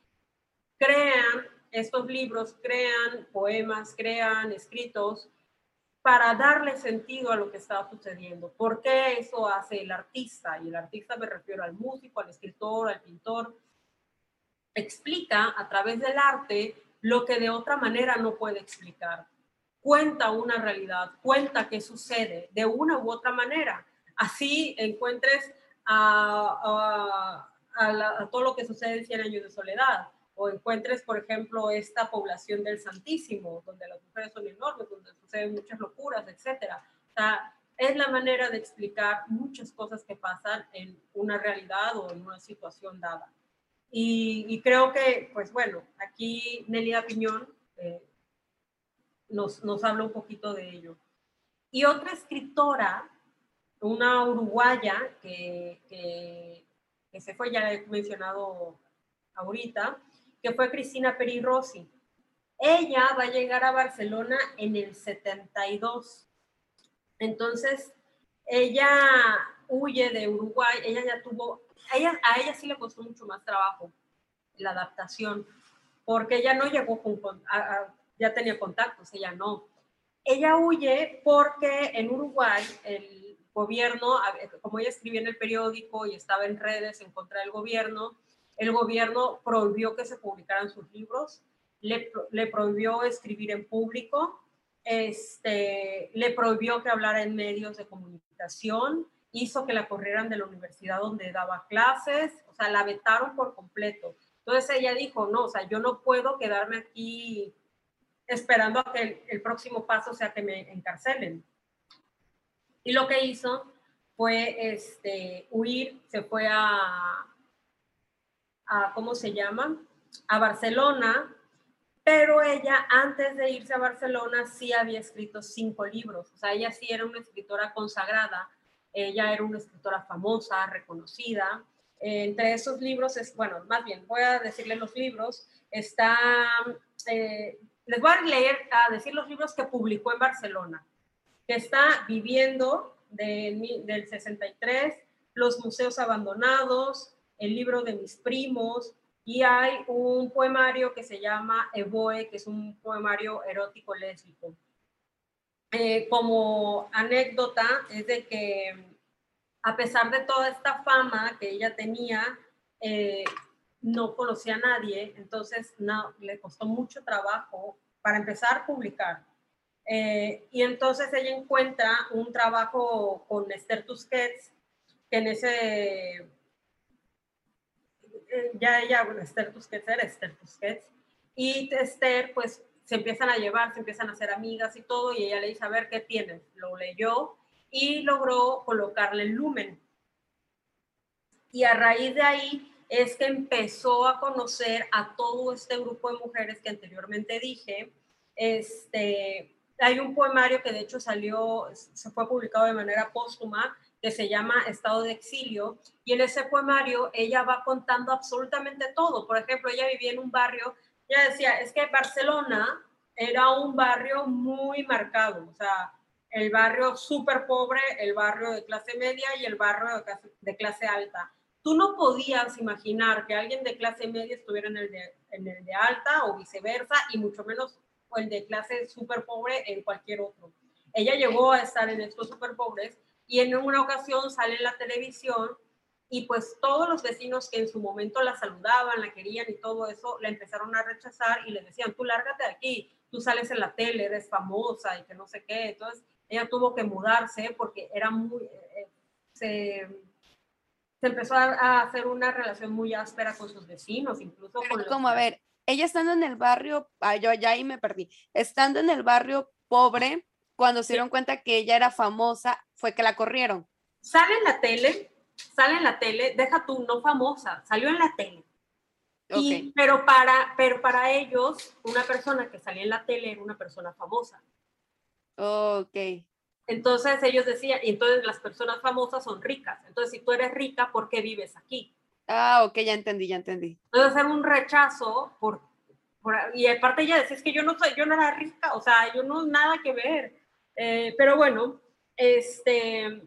crean estos libros, crean poemas, crean escritos para darle sentido a lo que estaba sucediendo. ¿Por qué eso hace el artista? Y el artista me refiero al músico, al escritor, al pintor. Explica a través del arte lo que de otra manera no puede explicar. Cuenta una realidad, cuenta qué sucede de una u otra manera. Así encuentres a, a, a, la, a todo lo que sucede en Cien años de soledad, o encuentres, por ejemplo, esta población del Santísimo, donde las mujeres son enormes, donde suceden muchas locuras, etcétera. O sea, es la manera de explicar muchas cosas que pasan en una realidad o en una situación dada. Y, y creo que, pues bueno, aquí Nélida Piñón eh, nos, nos habla un poquito de ello. Y otra escritora, una uruguaya que, que, que se fue, ya la he mencionado ahorita, que fue Cristina Peri Rossi. Ella va a llegar a Barcelona en el setenta y dos. Entonces, ella huye de Uruguay, ella ya tuvo, a ella, a ella sí le costó mucho más trabajo la adaptación, porque ella no llegó con, a, a, ya tenía contactos, ella no. Ella huye porque en Uruguay el gobierno, como ella escribía en el periódico y estaba en redes en contra del gobierno, el gobierno prohibió que se publicaran sus libros, le, le prohibió escribir en público, este, le prohibió que hablara en medios de comunicación, hizo que la corrieran de la universidad donde daba clases, o sea, la vetaron por completo. Entonces ella dijo, no, o sea, yo no puedo quedarme aquí esperando a que el, el próximo paso sea que me encarcelen. Y lo que hizo fue este, huir, se fue a, a, ¿cómo se llama? A Barcelona, pero ella antes de irse a Barcelona sí había escrito cinco libros, o sea, ella sí era una escritora consagrada, ella era una escritora famosa, reconocida. Eh, entre esos libros, es, bueno, más bien, voy a decirle los libros, está... Eh, les voy a leer, a decir los libros que publicó en Barcelona, que está Viviendo, de, del sesenta y tres, Los museos abandonados, El libro de mis primos, y hay un poemario que se llama Evoe, que es un poemario erótico lésbico. Eh, como anécdota, es de que a pesar de toda esta fama que ella tenía, eh, no conocía a nadie, entonces no, le costó mucho trabajo para empezar a publicar. Eh, y entonces ella encuentra un trabajo con Esther Tusquets, que en ese, eh, ya ella, bueno, Esther Tusquets era Esther Tusquets, y Esther pues se empiezan a llevar, se empiezan a hacer amigas y todo, y ella le dice, a ver, ¿qué tienes? Lo leyó y logró colocarle el lumen. Y a raíz de ahí es que empezó a conocer a todo este grupo de mujeres que anteriormente dije. Este, hay un poemario que de hecho salió, se fue publicado de manera póstuma, que se llama Estado de Exilio, y en ese poemario ella va contando absolutamente todo. Por ejemplo, ella vivía en un barrio, ella decía, es que Barcelona era un barrio muy marcado, o sea, el barrio súper pobre, el barrio de clase media y el barrio de clase, de clase alta. Tú no podías imaginar que alguien de clase media estuviera en el de, en el de alta o viceversa, y mucho menos el de clase súper pobre en cualquier otro. Ella llegó a estar en estos súper pobres y en una ocasión sale en la televisión y pues todos los vecinos que en su momento la saludaban, la querían y todo eso, la empezaron a rechazar y le decían, tú lárgate de aquí, tú sales en la tele, eres famosa y que no sé qué. Entonces ella tuvo que mudarse porque era muy... Eh, se, se empezó a, a hacer una relación muy áspera con sus vecinos, incluso Pero con como, los... a ver, ella estando en el barrio, ah, yo ya ahí me perdí, estando en el barrio pobre, cuando se Sí. dieron cuenta que ella era famosa, fue que la corrieron. Sale en la tele, sale en la tele, deja tú, no famosa, salió en la tele. Y, Okay. pero, para, pero para ellos, una persona que salía en la tele era una persona famosa. Ok. Entonces ellos decían, y entonces las personas famosas son ricas. Entonces, si tú eres rica, ¿por qué vives aquí? Ah, ok, ya entendí, ya entendí. Entonces, hacer un rechazo por, por, y aparte ella decía, es que yo no soy, yo no era rica, o sea, yo no nada que ver. Eh, pero bueno, este,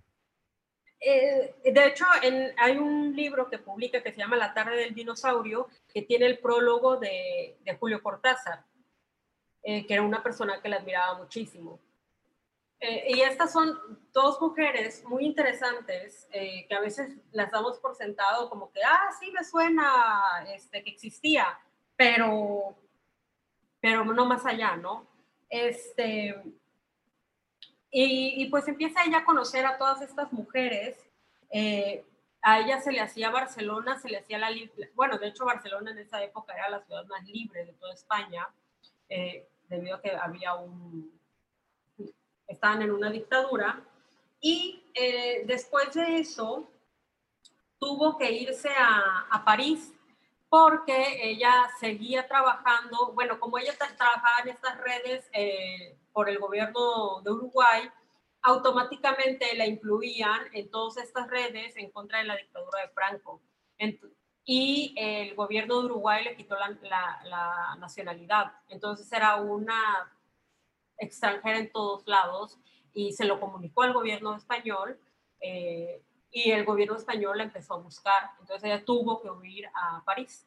eh, de hecho, en, hay un libro que publica que se llama La tarde del dinosaurio, que tiene el prólogo de, de Julio Cortázar, eh, que era una persona que la admiraba muchísimo. Eh, y estas son dos mujeres muy interesantes, eh, que a veces las damos por sentado como que, ah, sí me suena este, que existía, pero, pero no más allá, ¿no? Este, y, y pues empieza ella a conocer a todas estas mujeres, eh, a ella se le hacía Barcelona, se le hacía la, bueno, de hecho Barcelona en esa época era la ciudad más libre de toda España, eh, debido a que había un, estaban en una dictadura, y eh, después de eso tuvo que irse a, a París, porque ella seguía trabajando, bueno, como ella trabajaba en estas redes eh, por el gobierno de Uruguay, automáticamente la incluían en todas estas redes en contra de la dictadura de Franco. Entonces, y el gobierno de Uruguay le quitó la, la, la nacionalidad. Entonces era una extranjera en todos lados y se lo comunicó al gobierno español eh, y el gobierno español la empezó a buscar. Entonces ella tuvo que huir a París.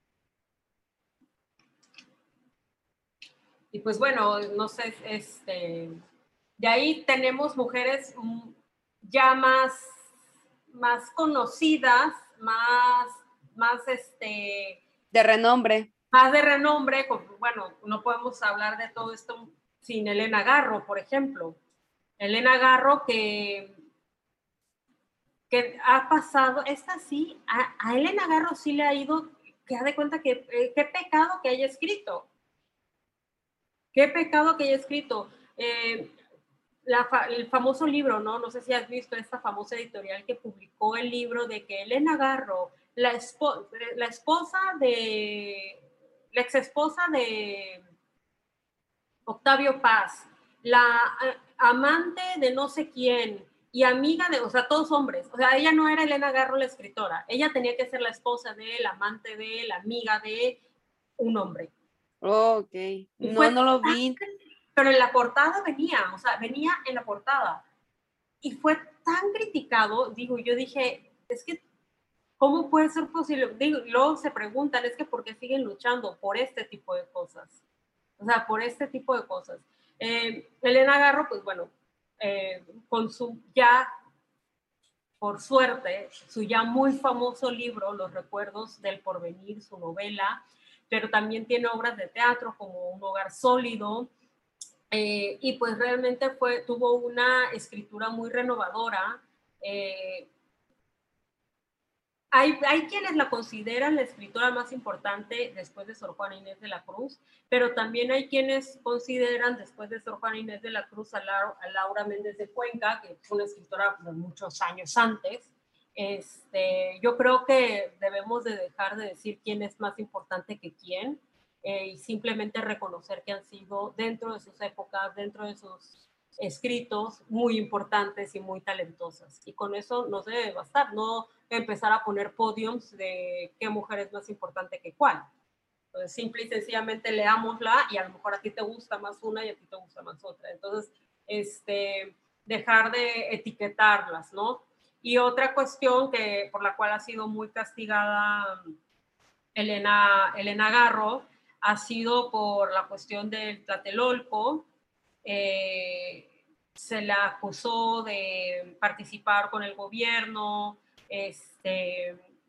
Y pues bueno, no sé, este, de ahí tenemos mujeres ya más, más conocidas, más, más este... de renombre. Más de renombre, bueno, no podemos hablar de todo esto sin Elena Garro, por ejemplo. Elena Garro que, que ha pasado, esta sí, a, a Elena Garro sí le ha ido, que ha de cuenta que eh, qué pecado que haya escrito. Qué pecado que haya escrito. Eh, la, el famoso libro, ¿no? No sé si has visto esta famosa editorial que publicó el libro de que Elena Garro, la, espo, la esposa de, la ex esposa de Octavio Paz, la amante de no sé quién y amiga de, o sea, todos hombres. O sea, ella no era Elena Garro la escritora. Ella tenía que ser la esposa de él, amante de él, amiga de un hombre. Oh, ok. No, no lo vi. Pero en la portada venía, o sea, venía en la portada. Y fue tan criticado, digo, yo dije, es que, ¿cómo puede ser posible? Digo, luego se preguntan, es que ¿por qué siguen luchando por este tipo de cosas? O sea, por este tipo de cosas. Eh, Elena Garro, pues bueno, eh, con su ya, por suerte, su ya muy famoso libro, Los recuerdos del porvenir, su novela, pero también tiene obras de teatro como Un hogar sólido, eh, y pues realmente fue, tuvo una escritura muy renovadora. Eh, Hay, hay quienes la consideran la escritora más importante después de Sor Juana Inés de la Cruz, pero también hay quienes consideran después de Sor Juana Inés de la Cruz a, La, a Laura Méndez de Cuenca, que fue una escritora de muchos años antes. Este, yo creo que debemos de dejar de decir quién es más importante que quién eh, y simplemente reconocer que han sido dentro de sus épocas, dentro de sus escritos muy importantes y muy talentosas. Y con eso no se debe bastar, no empezar a poner podiums de qué mujer es más importante que cuál. Entonces, simple y sencillamente leámosla y a lo mejor a ti te gusta más una y a ti te gusta más otra. Entonces, este, dejar de etiquetarlas, ¿no? Y otra cuestión que, por la cual ha sido muy castigada Elena, Elena Garro ha sido por la cuestión del Tlatelolco. Eh, se la acusó de participar con el gobierno. Este,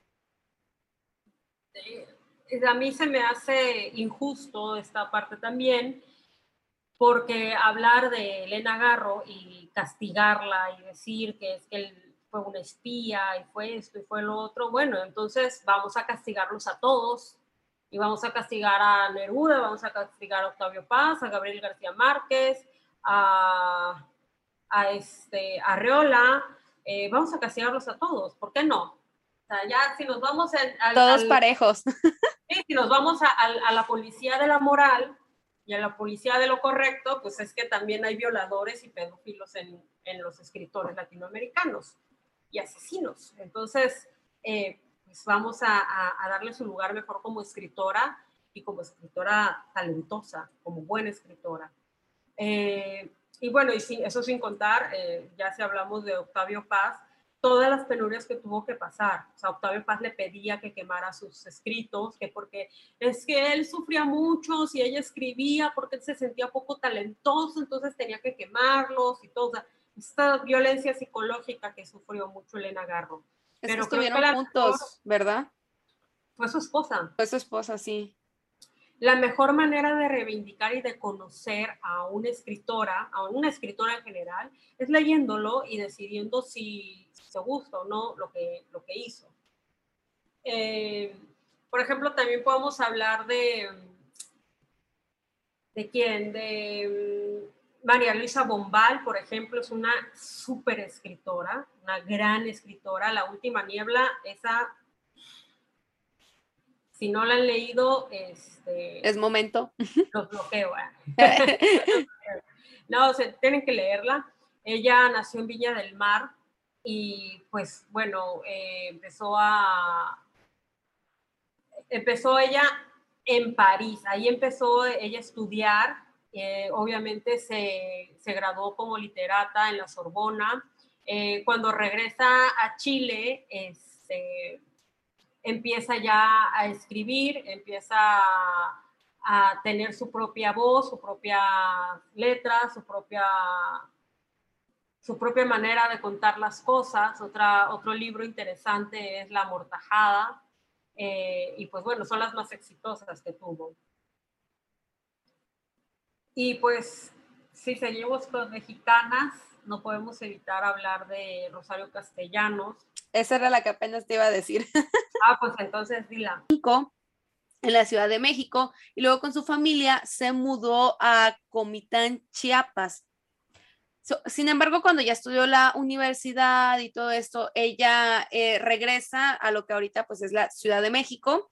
eh, a mí se me hace injusto esta parte también, porque hablar de Elena Garro y castigarla y decir que es que él fue una espía y fue esto y fue lo otro, bueno, entonces vamos a castigarlos a todos y vamos a castigar a Neruda, vamos a castigar a Octavio Paz, a Gabriel García Márquez, a, a este, Arreola, eh, vamos a castigarlos a todos, ¿por qué no? O sea, ya si nos vamos en, al, todos al, parejos. Sí, si nos vamos a, a, a la policía de la moral y a la policía de lo correcto, pues es que también hay violadores y pedófilos en, en los escritores latinoamericanos y asesinos. Entonces, eh, pues vamos a, a, a darle su lugar mejor como escritora y como escritora talentosa, como buena escritora. Eh, y bueno, y sí, eso sin contar, eh, ya si hablamos de Octavio Paz, todas las penurias que tuvo que pasar. O sea, Octavio Paz le pedía que quemara sus escritos, que porque es que él sufría mucho, si ella escribía, porque él se sentía poco talentoso, entonces tenía que quemarlos y todo. O sea, esta violencia psicológica que sufrió mucho Elena Garro. Es Pero que estuvieron creo que juntos, ¿verdad? fue su esposa. Fue su esposa, sí. la mejor manera de reivindicar y de conocer a una escritora, a una escritora en general, es leyéndolo y decidiendo si, si se gusta o no lo que, lo que hizo. Eh, por ejemplo, también podemos hablar de, ¿de quién? De María Luisa Bombal, por ejemplo, es una súper escritora, una gran escritora. La Última Niebla, esa, si no la han leído, este, es momento. Los bloqueo. ¿eh? No, o sea, tienen que leerla. Ella nació en Viña del Mar y pues bueno, eh, empezó a... Empezó ella en París, ahí empezó ella a estudiar, eh, obviamente se, se graduó como literata en la Sorbona. Eh, cuando regresa a Chile, este, empieza ya a escribir, empieza a, a tener su propia voz, su propia letra, su propia, su propia manera de contar las cosas. Otra, otro libro interesante es La Amortajada, eh, y pues bueno, son las más exitosas que tuvo. Y pues, si seguimos con mexicanas, no podemos evitar hablar de Rosario Castellanos. Esa era la que apenas te iba a decir. Ah, pues entonces dila. En la Ciudad de México, y luego con su familia se mudó a Comitán, Chiapas. So, sin embargo, cuando ya estudió la universidad y todo esto, ella eh, regresa a lo que ahorita pues es la Ciudad de México,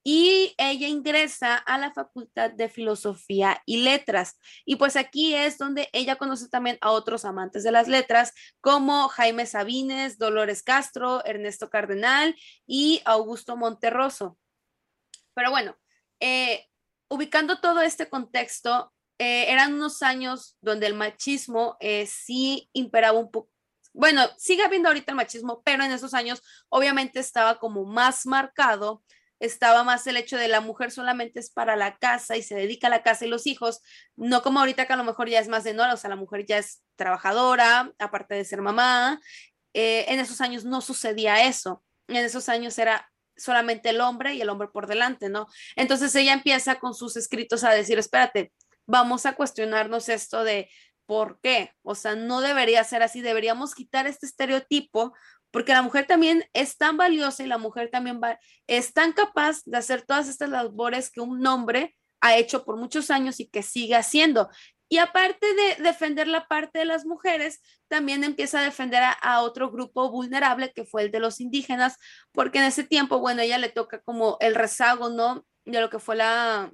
y ella ingresa a la Facultad de Filosofía y Letras. Y pues aquí es donde ella conoce también a otros amantes de las letras, como Jaime Sabines, Dolores Castro, Ernesto Cardenal y Augusto Monterroso. Pero bueno, eh, ubicando todo este contexto, eh, eran unos años donde el machismo eh, sí imperaba un poco. Bueno, sigue habiendo ahorita el machismo, pero en esos años obviamente estaba como más marcado, estaba más el hecho de la mujer solamente es para la casa y se dedica a la casa y los hijos, no como ahorita que a lo mejor ya es más de no, o sea, la mujer ya es trabajadora, aparte de ser mamá. Eh, en esos años no sucedía eso, en esos años era solamente el hombre y el hombre por delante, ¿no? Entonces ella empieza con sus escritos a decir, espérate, vamos a cuestionarnos esto de por qué, o sea, no debería ser así, deberíamos quitar este estereotipo, porque la mujer también es tan valiosa y la mujer también va, es tan capaz de hacer todas estas labores que un hombre ha hecho por muchos años y que sigue haciendo. Y aparte de defender la parte de las mujeres, también empieza a defender a, a, otro grupo vulnerable que fue el de los indígenas, porque en ese tiempo, bueno, ella le toca como el rezago, ¿no? De lo que fue la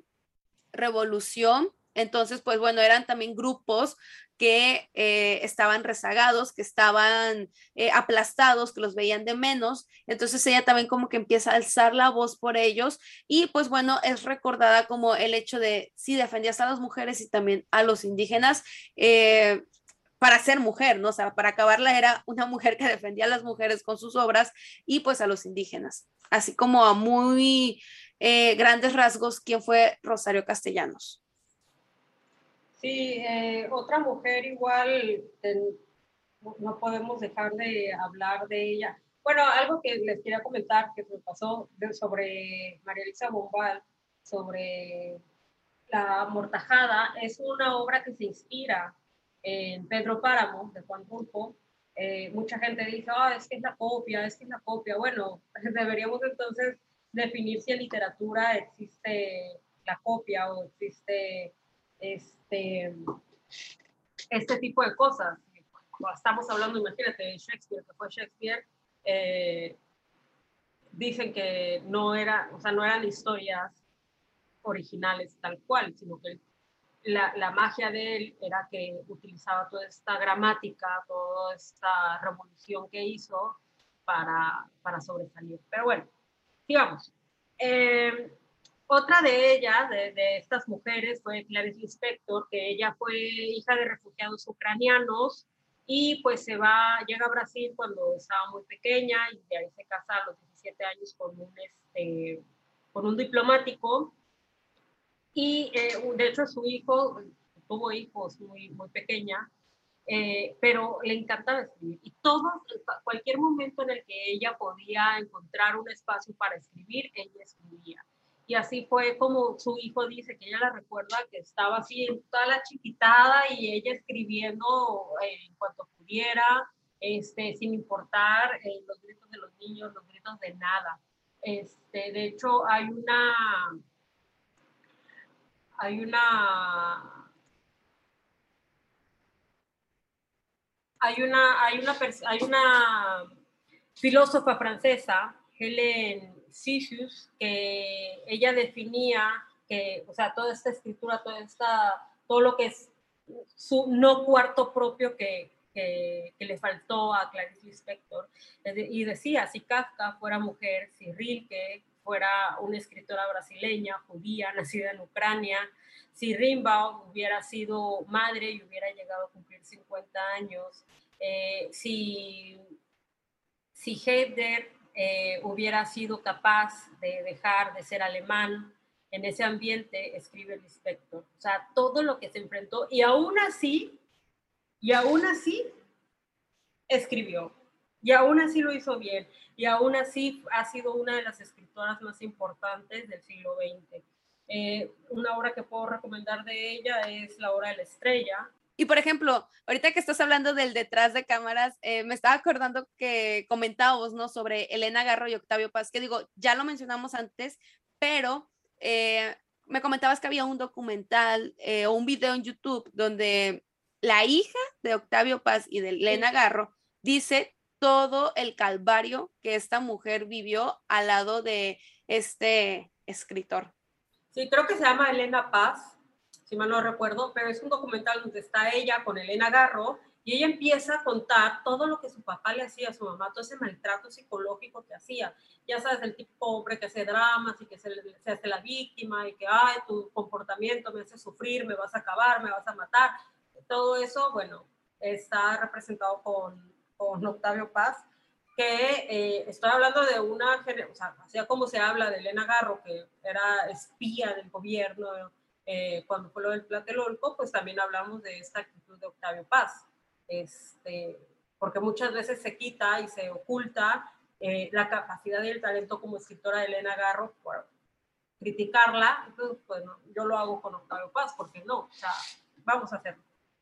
revolución. Entonces, pues bueno, eran también grupos que eh, estaban rezagados, que estaban eh, aplastados, que los veían de menos. Entonces ella también como que empieza a alzar la voz por ellos y pues bueno, es recordada como el hecho de, sí, defendías a las mujeres y también a los indígenas. Eh, para ser mujer, ¿no? O sea, para acabarla era una mujer que defendía a las mujeres con sus obras y pues a los indígenas, así como a muy eh, grandes rasgos, ¿quién fue Rosario Castellanos? Sí, eh, otra mujer igual, ten, no podemos dejar de hablar de ella. Bueno, algo que les quería comentar que me pasó de, sobre María Luisa Bombal, sobre La Amortajada, es una obra que se inspira en Pedro Páramo, de Juan Rulfo. Eh, mucha gente dice, ah, es que es la copia, es que es la copia. Bueno, deberíamos entonces definir si en literatura existe la copia o existe este, este tipo de cosas. Estamos hablando, imagínate, de Shakespeare, que fue Shakespeare, eh, dicen que no, era, o sea, no eran historias originales tal cual, sino que la, la magia de él era que utilizaba toda esta gramática, toda esta revolución que hizo para, para sobresalir. Pero bueno, sigamos. Eh, otra de ellas, de, de, estas mujeres, fue Clarice Lispector, que ella fue hija de refugiados ucranianos y pues se va, llega a Brasil cuando estaba muy pequeña y de ahí se casa a los diecisiete años con un, este, con un diplomático. Y eh, de hecho su hijo, tuvo hijos muy, muy pequeña, eh, pero le encantaba escribir. Y todo, cualquier momento en el que ella podía encontrar un espacio para escribir, ella escribía. y así fue como su hijo dice, que ella la recuerda que estaba así en toda la chiquitada y ella escribiendo eh, en cuanto pudiera, este, sin importar eh, los gritos de los niños, los gritos de nada. Este, de hecho, hay una, hay una, hay una, hay una, hay una filósofa francesa, Hélène Cixous, que ella definía que, o sea, toda esta escritura, toda esta, todo lo que es su no cuarto propio que, que, que le faltó a Clarice Lispector, y decía, si Kafka fuera mujer, si Rilke fuera una escritora brasileña, judía, nacida en Ucrania, si Rimbaud hubiera sido madre y hubiera llegado a cumplir cincuenta años, eh, si si Heidegger eh, hubiera sido capaz de dejar de ser alemán en ese ambiente, escribe Lispector. O sea, todo lo que se enfrentó y aún así, y aún así escribió. Y aún así lo hizo bien. Y aún así ha sido una de las escritoras más importantes del siglo veinte. Eh, una obra que puedo recomendar de ella es La Hora de la Estrella. Y por ejemplo, ahorita que estás hablando del detrás de cámaras, eh, me estaba acordando que comentábamos, ¿no? Sobre Elena Garro y Octavio Paz, que digo, ya lo mencionamos antes, pero eh, me comentabas que había un documental eh, o un video en YouTube donde la hija de Octavio Paz y de Elena Garro dice todo el calvario que esta mujer vivió al lado de este escritor. Sí, creo que se llama Elena Paz, si mal no recuerdo, pero es un documental donde está ella con Elena Garro y ella empieza a contar todo lo que su papá le hacía a su mamá, todo ese maltrato psicológico que hacía. Ya sabes, el tipo hombre que hace dramas y que se, se hace la víctima y que, ay, tu comportamiento me hace sufrir, me vas a acabar, me vas a matar. Todo eso, bueno, está representado con, con Octavio Paz, que eh, estoy hablando de una, o sea, así como se habla de Elena Garro, que era espía del gobierno, eh, cuando fue lo del Tlatelolco, pues también hablamos de esta actitud de Octavio Paz, este, porque muchas veces se quita y se oculta eh, la capacidad y el talento como escritora de Elena Garro por criticarla. Entonces, pues no, yo lo hago con Octavio Paz, porque no, o sea, vamos a hacerlo.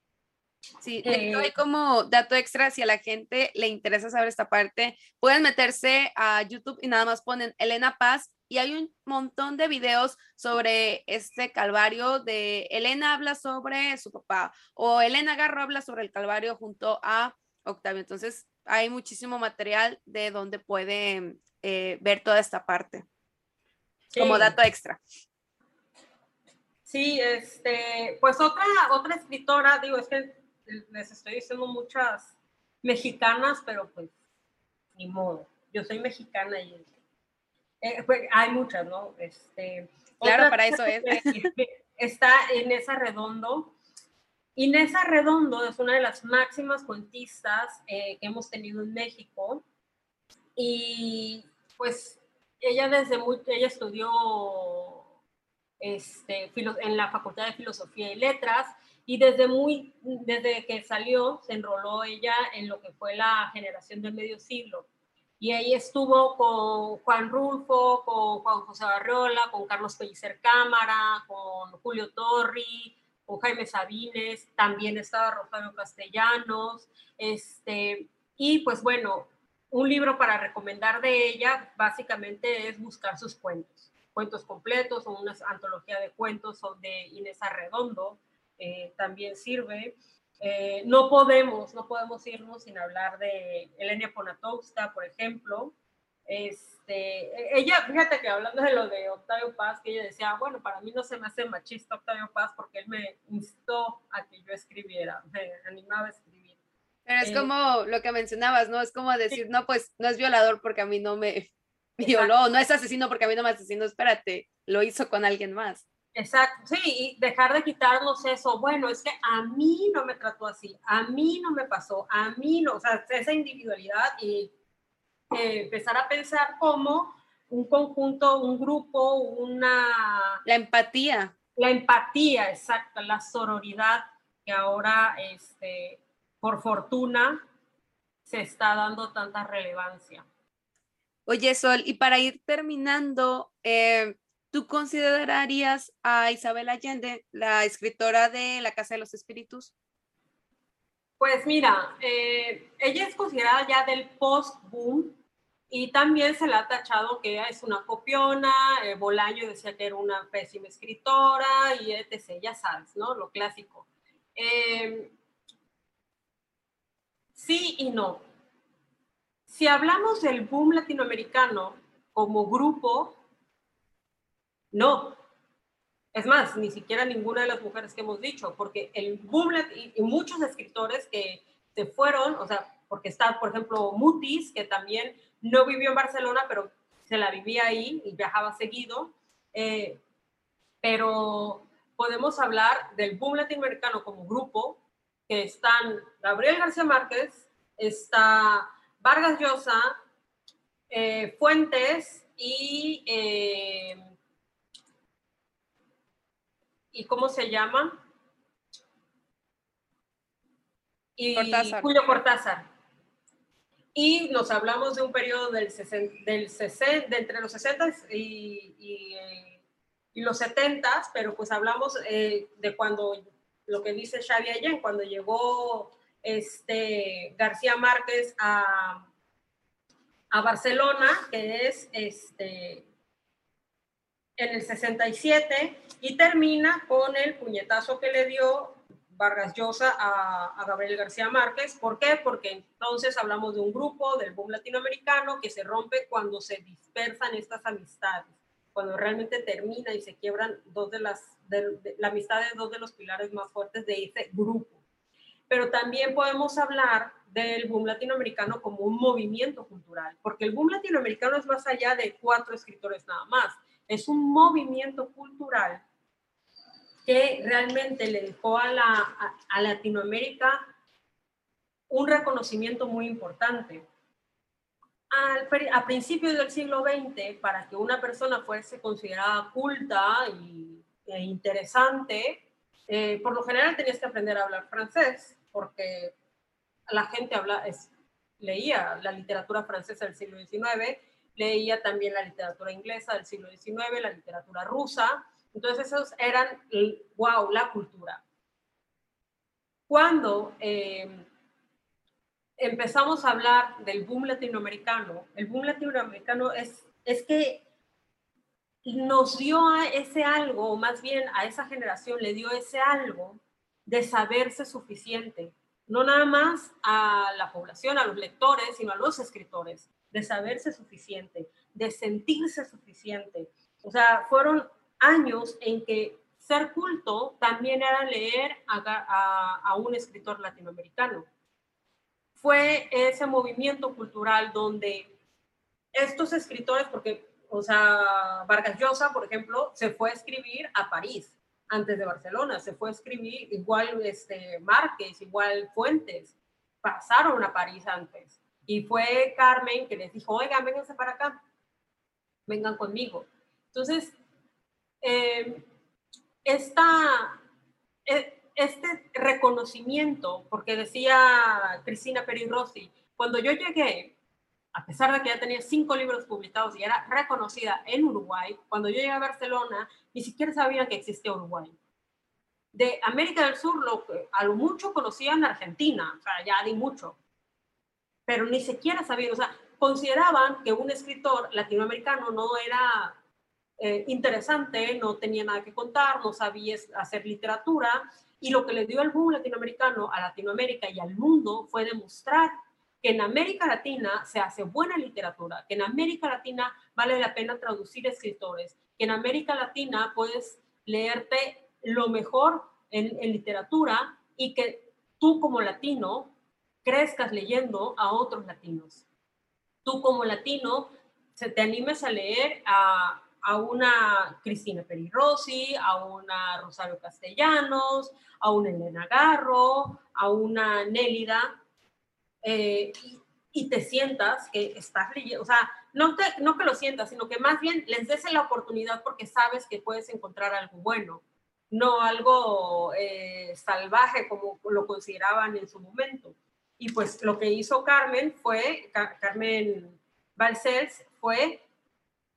Sí, de hecho, hay como dato extra, si a la gente le interesa saber esta parte, pueden meterse a YouTube y nada más ponen Elena Paz y hay un montón de videos sobre este calvario de Elena habla sobre su papá o Elena Garro habla sobre el calvario junto a Octavio. Entonces, hay muchísimo material de donde pueden eh, ver toda esta parte. Sí. Como dato extra. Sí, este, pues otra, otra escritora, digo, es que les estoy diciendo muchas mexicanas, pero pues ni modo. Yo soy mexicana y eh, pues, hay muchas, ¿no? Este, claro, para eso es. Está Inés Arredondo. Inés Arredondo es una de las máximas cuentistas eh, que hemos tenido en México y pues ella desde muy, ella estudió este, en la Facultad de Filosofía y Letras y desde, muy, desde que salió se enroló ella en lo que fue la generación del medio siglo. Y ahí estuvo con Juan Rulfo, con Juan José Barriola, con Carlos Pellicer Cámara, con Julio Torri, con Jaime Sabines, también estaba Rosario Castellanos, este, y pues bueno, un libro para recomendar de ella básicamente es buscar sus cuentos, cuentos completos o una antología de cuentos de Inés Arredondo, eh, también sirve. Eh, no podemos, no podemos irnos sin hablar de Elena Poniatowska, por ejemplo. Este, ella, fíjate que hablando de lo de Octavio Paz, que ella decía, bueno, para mí no se me hace machista Octavio Paz porque él me instó a que yo escribiera, me animaba a escribir. Pero es eh, como lo que mencionabas, ¿no? Es como decir, sí. no, pues no es violador porque a mí no me violó, no es asesino porque a mí no me asesinó, espérate, lo hizo con alguien más. Exacto, sí, y dejar de quitarnos eso, bueno, es que a mí no me trató así, a mí no me pasó, a mí no, o sea, esa individualidad y eh, empezar a pensar como un conjunto, un grupo, una... La empatía. La empatía, exacto, la sororidad que ahora, este, por fortuna, se está dando tanta relevancia. Oye, Sol, y para ir terminando, eh, ¿Tú considerarías a Isabel Allende la escritora de La Casa de los Espíritus? Pues mira, eh, ella es considerada ya del post-boom y también se le ha tachado que ella es una copiona, eh, Bolaño decía que era una pésima escritora y etcétera, ya sabes, ¿no? Lo clásico. Eh, sí y no. Si hablamos del boom latinoamericano como grupo, no. Es más, ni siquiera ninguna de las mujeres que hemos dicho, porque el boom y, y muchos escritores que se fueron, o sea, porque está, por ejemplo, Mutis, que también no vivió en Barcelona, pero se la vivía ahí y viajaba seguido, eh, pero podemos hablar del boom latinoamericano como grupo, que están Gabriel García Márquez, está Vargas Llosa, eh, Fuentes y... Eh, ¿y cómo se llama? Y Cortázar. Julio Cortázar. Y nos hablamos de un periodo del sesenta, del sesenta, de entre los sesenta y, y, y los setenta, pero pues hablamos eh, de cuando, lo que dice Xavi Allén, cuando llegó este, García Márquez a, a Barcelona, que es este, en el sesenta y siete, y termina con el puñetazo que le dio Vargas Llosa a, a Gabriel García Márquez. ¿Por qué? Porque entonces hablamos de un grupo del boom latinoamericano que se rompe cuando se dispersan estas amistades, cuando realmente termina y se quiebran dos de las, de, de, la amistad de dos de los pilares más fuertes de ese grupo. Pero también podemos hablar del boom latinoamericano como un movimiento cultural, porque el boom latinoamericano es más allá de cuatro escritores nada más, es un movimiento cultural que realmente le dejó a, la, a, a Latinoamérica un reconocimiento muy importante. Al, a principios del siglo veinte, para que una persona fuese considerada culta y, e interesante, eh, por lo general tenías que aprender a hablar francés, porque la gente habla, es, leía la literatura francesa del siglo diecinueve, leía también la literatura inglesa del siglo diecinueve, la literatura rusa. Entonces esos eran, wow, la cultura. Cuando eh, empezamos a hablar del boom latinoamericano, el boom latinoamericano es, es que nos dio a ese algo, o más bien a esa generación le dio ese algo de saberse suficiente, no nada más a la población, a los lectores, sino a los escritores, de saberse suficiente, de sentirse suficiente. O sea, fueron años en que ser culto también era leer a, a, a un escritor latinoamericano. Fue ese movimiento cultural donde estos escritores, porque, o sea, Vargas Llosa, por ejemplo, se fue a escribir a París antes de Barcelona, se fue a escribir igual este, Márquez, igual Fuentes, pasaron a París antes. Y fue Carmen que les dijo, oigan, vénganse para acá, vengan conmigo. Entonces, eh, esta, este reconocimiento, porque decía Cristina Peri Rossi, cuando yo llegué, a pesar de que ya tenía cinco libros publicados y era reconocida en Uruguay, cuando yo llegué a Barcelona, ni siquiera sabían que existía Uruguay. De América del Sur, lo, a lo mucho conocían Argentina, o sea, ya di mucho, pero ni siquiera sabían, o sea, consideraban que un escritor latinoamericano no era eh, interesante, no tenía nada que contar, no sabía hacer literatura, y lo que le dio el boom latinoamericano a Latinoamérica y al mundo fue demostrar que en América Latina se hace buena literatura, que en América Latina vale la pena traducir escritores, que en América Latina puedes leerte lo mejor en, en literatura y que tú como latino crezcas leyendo a otros latinos. Tú como latino se te animes a leer a, a una Cristina Peri Rossi, a una Rosario Castellanos, a una Elena Garro, a una Nélida, Eh, y, y te sientas que estás leyendo, o sea, no, te, no que lo sientas, sino que más bien les des la oportunidad porque sabes que puedes encontrar algo bueno, no algo eh, salvaje como lo consideraban en su momento. Y pues lo que hizo Carmen fue, Car Carmen Balcells fue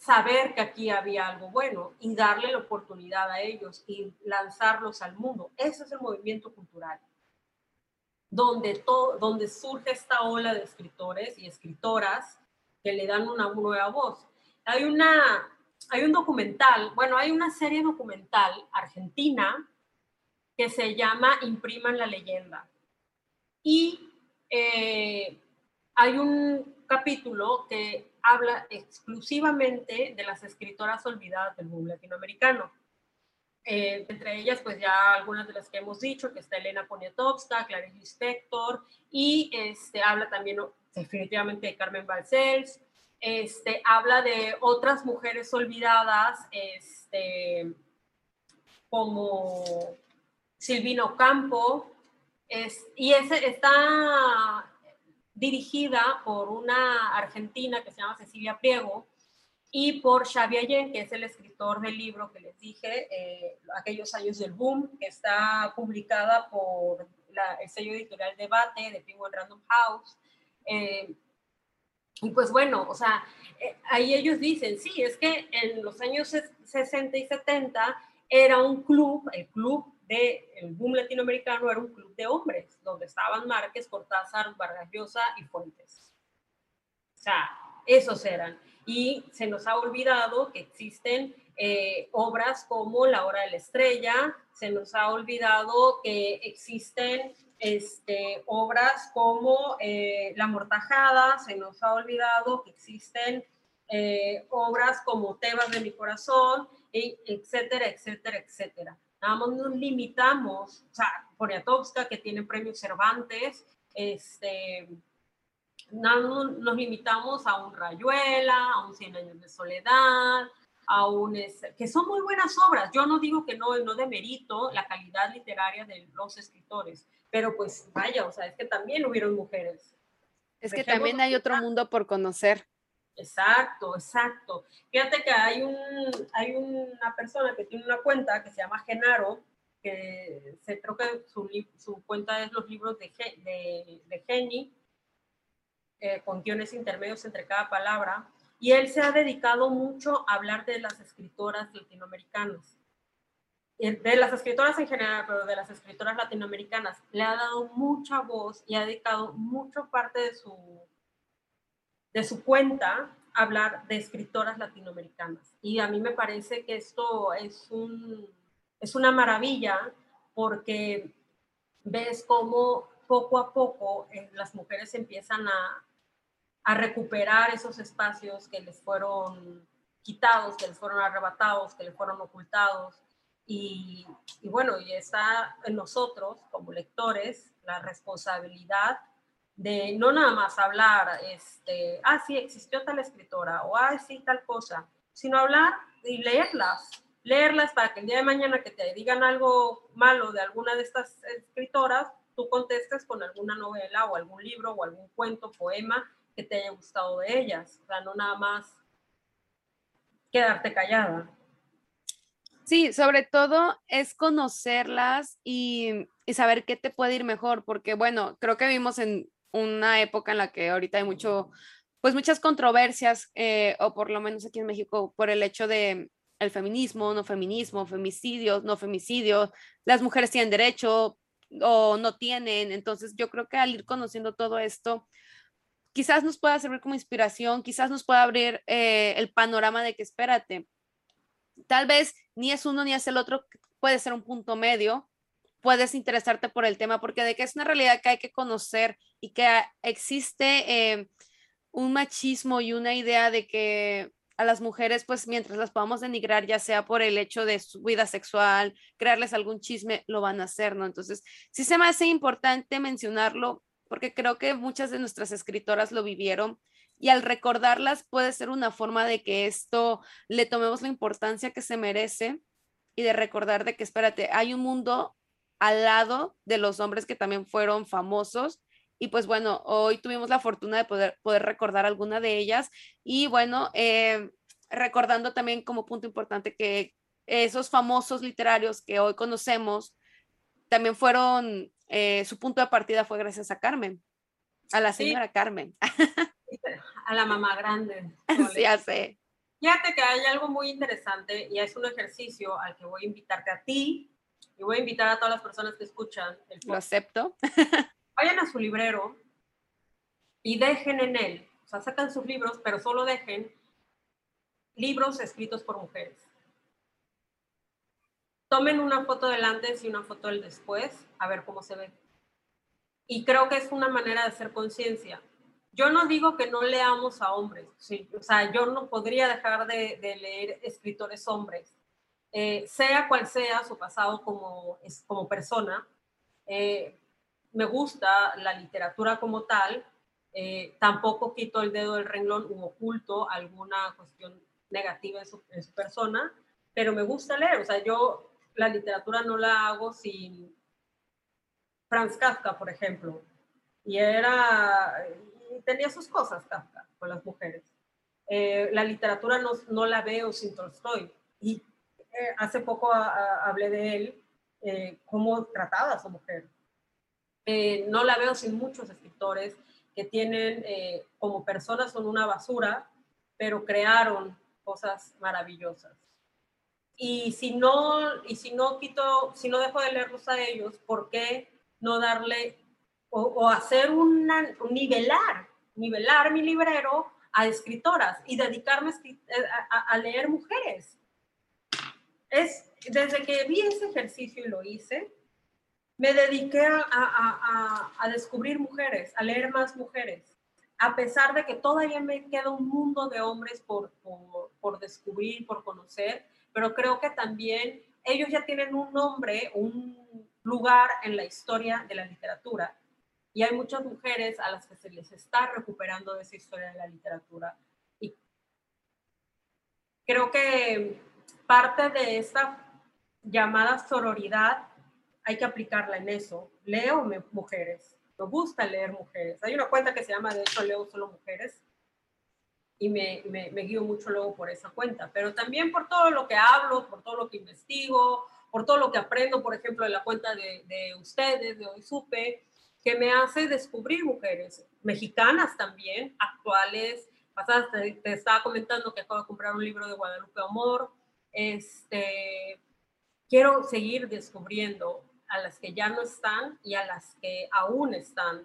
saber que aquí había algo bueno y darle la oportunidad a ellos y lanzarlos al mundo. Ese es el movimiento cultural, donde, todo, donde surge esta ola de escritores y escritoras que le dan una nueva voz. Hay, una, hay un documental, bueno, hay una serie documental argentina que se llama Impriman la leyenda. Y eh, hay un capítulo que habla exclusivamente de las escritoras olvidadas del boom latinoamericano. Eh, entre ellas, pues ya algunas de las que hemos dicho, que está Elena Poniatowska, Clarice Lispector, y este, habla también definitivamente de Carmen Balcells, este, habla de otras mujeres olvidadas, este, como Silvina Ocampo, es, y ese está dirigida por una argentina que se llama Cecilia Priego y por Xavi Allen, que es el escritor del libro que les dije, eh, Aquellos años del boom, que está publicada por la, el sello editorial Debate de Penguin Random House. Eh, y pues bueno, o sea, eh, ahí ellos dicen, sí, es que en los años sesenta y setenta era un club, el club del boom latinoamericano era un club de hombres, donde estaban Márquez, Cortázar, Vargas Llosa y Fuentes. O sea, esos eran. Y se nos ha olvidado que existen eh, obras como La Hora de la Estrella, se nos ha olvidado que existen este, obras como eh, La Mortajada, se nos ha olvidado que existen eh, obras como Tebas de mi corazón, y etcétera, etcétera, etcétera. Nada más nos limitamos, o sea, Poniatowska, que tiene premio Cervantes, este... No nos limitamos a un Rayuela, a un Cien años de soledad, a un, que son muy buenas obras. Yo no digo que no, no demerito la calidad literaria de los escritores, pero pues vaya, o sea, es que también hubieron mujeres. Es que también hay otro mundo por conocer. Exacto, exacto. Fíjate que hay, un, hay una persona que tiene una cuenta que se llama Genaro, que se, creo que su, su cuenta es los libros de, de, de Geni, Eh, con guiones intermedios entre cada palabra, y él se ha dedicado mucho a hablar de las escritoras latinoamericanas, de las escritoras en general, pero de las escritoras latinoamericanas. Le ha dado mucha voz y ha dedicado mucha parte de su, de su cuenta a hablar de escritoras latinoamericanas. Y a mí me parece que esto es, un, es una maravilla, porque ves cómo poco a poco eh, las mujeres empiezan a a recuperar esos espacios que les fueron quitados, que les fueron arrebatados, que les fueron ocultados. Y, y bueno, y está en nosotros como lectores la responsabilidad de no nada más hablar, este, ah, sí, existió tal escritora, o ah, sí, tal cosa, sino hablar y leerlas, leerlas para que el día de mañana que te digan algo malo de alguna de estas escritoras, tú contestes con alguna novela o algún libro o algún cuento, poema, que te haya gustado de ellas, o sea, no nada más quedarte callada. Sí, sobre todo es conocerlas y, y saber qué te puede ir mejor, porque bueno, creo que vivimos en una época en la que ahorita hay mucho, pues muchas controversias, eh, o por lo menos aquí en México, por el hecho de el feminismo, no feminismo, femicidios, no femicidios, las mujeres tienen derecho o no tienen, entonces yo creo que al ir conociendo todo esto, quizás nos pueda servir como inspiración, quizás nos pueda abrir eh, el panorama de que espérate, tal vez ni es uno ni es el otro, puede ser un punto medio, puedes interesarte por el tema, porque de que es una realidad que hay que conocer y que existe eh, un machismo y una idea de que a las mujeres, pues mientras las podamos denigrar, ya sea por el hecho de su vida sexual, crearles algún chisme, lo van a hacer, ¿no? Entonces, sí se me hace importante mencionarlo porque creo que muchas de nuestras escritoras lo vivieron y al recordarlas puede ser una forma de que esto le tomemos la importancia que se merece y de recordar de que, espérate, hay un mundo al lado de los hombres que también fueron famosos y pues bueno, hoy tuvimos la fortuna de poder, poder recordar alguna de ellas y bueno, eh, recordando también como punto importante que esos famosos literarios que hoy conocemos también fueron, eh, su punto de partida fue gracias a Carmen, a la señora sí. Carmen. A la mamá grande. Sí, ya sé. Fíjate que hay algo muy interesante y es un ejercicio al que voy a invitarte a ti y voy a invitar a todas las personas que escuchan el podcast. Lo acepto. Vayan a su librero y dejen en él, o sea, sacan sus libros, pero solo dejen libros escritos por mujeres. Tomen una foto del antes y una foto del después, a ver cómo se ve. Y creo que es una manera de hacer conciencia. Yo no digo que no leamos a hombres, sí, o sea, yo no podría dejar de, de leer escritores hombres, eh, sea cual sea su pasado como, es, como persona. Eh, me gusta la literatura como tal, eh, tampoco quito el dedo del renglón u oculto alguna cuestión negativa en su, en su persona, pero me gusta leer, o sea, yo la literatura no la hago sin Franz Kafka, por ejemplo, y era, y tenía sus cosas Kafka con las mujeres. Eh, la literatura no, no la veo sin Tolstoy, y eh, hace poco a, a, hablé de él, eh, cómo trataba a su mujer. Eh, no la veo sin muchos escritores que tienen, eh, como personas son una basura, pero crearon cosas maravillosas. Y si no, y si no quito, si no dejo de leerlos a ellos, ¿por qué no darle o, o hacer una, un nivelar, nivelar mi librero a escritoras y dedicarme a, a, a leer mujeres? Es, desde que vi ese ejercicio y lo hice, me dediqué a, a, a, a descubrir mujeres, a leer más mujeres, a pesar de que todavía me queda un mundo de hombres por, por, por descubrir, por conocer, pero creo que también ellos ya tienen un nombre, un lugar en la historia de la literatura, y hay muchas mujeres a las que se les está recuperando de esa historia de la literatura. Y creo que parte de esta llamada sororidad hay que aplicarla en eso. Leo mujeres, me gusta leer mujeres. Hay una cuenta que se llama, de hecho, Leo Solo Mujeres, y me, me, me guío mucho luego por esa cuenta, pero también por todo lo que hablo, por todo lo que investigo, por todo lo que aprendo, por ejemplo, de la cuenta de, de ustedes, de Hoy Supe, que me hace descubrir mujeres, mexicanas también, actuales, pasadas. Te, te estaba comentando que acabo de comprar un libro de Guadalupe Amor. Este, quiero seguir descubriendo a las que ya no están y a las que aún están.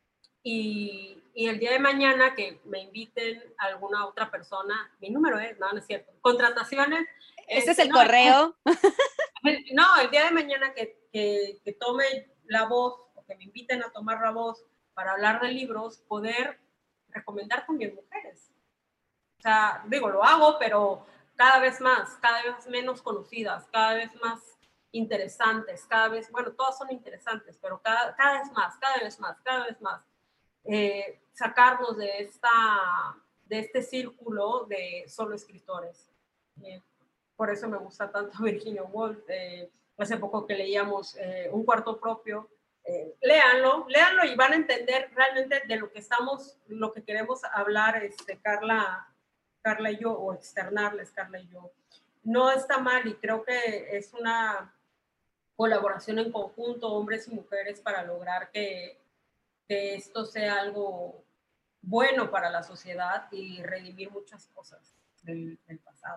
Y, y el día de mañana que me inviten a alguna otra persona, mi número es, no, no es cierto, contrataciones. Ese este, es el no, correo. No, el día de mañana que, que, que tome la voz, o que me inviten a tomar la voz para hablar de libros, poder recomendar también mujeres. O sea, digo, lo hago, pero cada vez más, cada vez menos conocidas, cada vez más interesantes, cada vez, bueno, todas son interesantes, pero cada, cada vez más, cada vez más, cada vez más. Eh, sacarnos de, esta, de este círculo de solo escritores. Eh, por eso me gusta tanto Virginia Woolf. Eh, hace poco que leíamos eh, Un cuarto propio. Eh, léanlo, léanlo y van a entender realmente de lo que estamos, lo que queremos hablar, este, Carla, Carla y yo, o externarles Carla y yo. No está mal, y creo que es una colaboración en conjunto, hombres y mujeres, para lograr que, que esto sea algo bueno para la sociedad y redimir muchas cosas del, del pasado.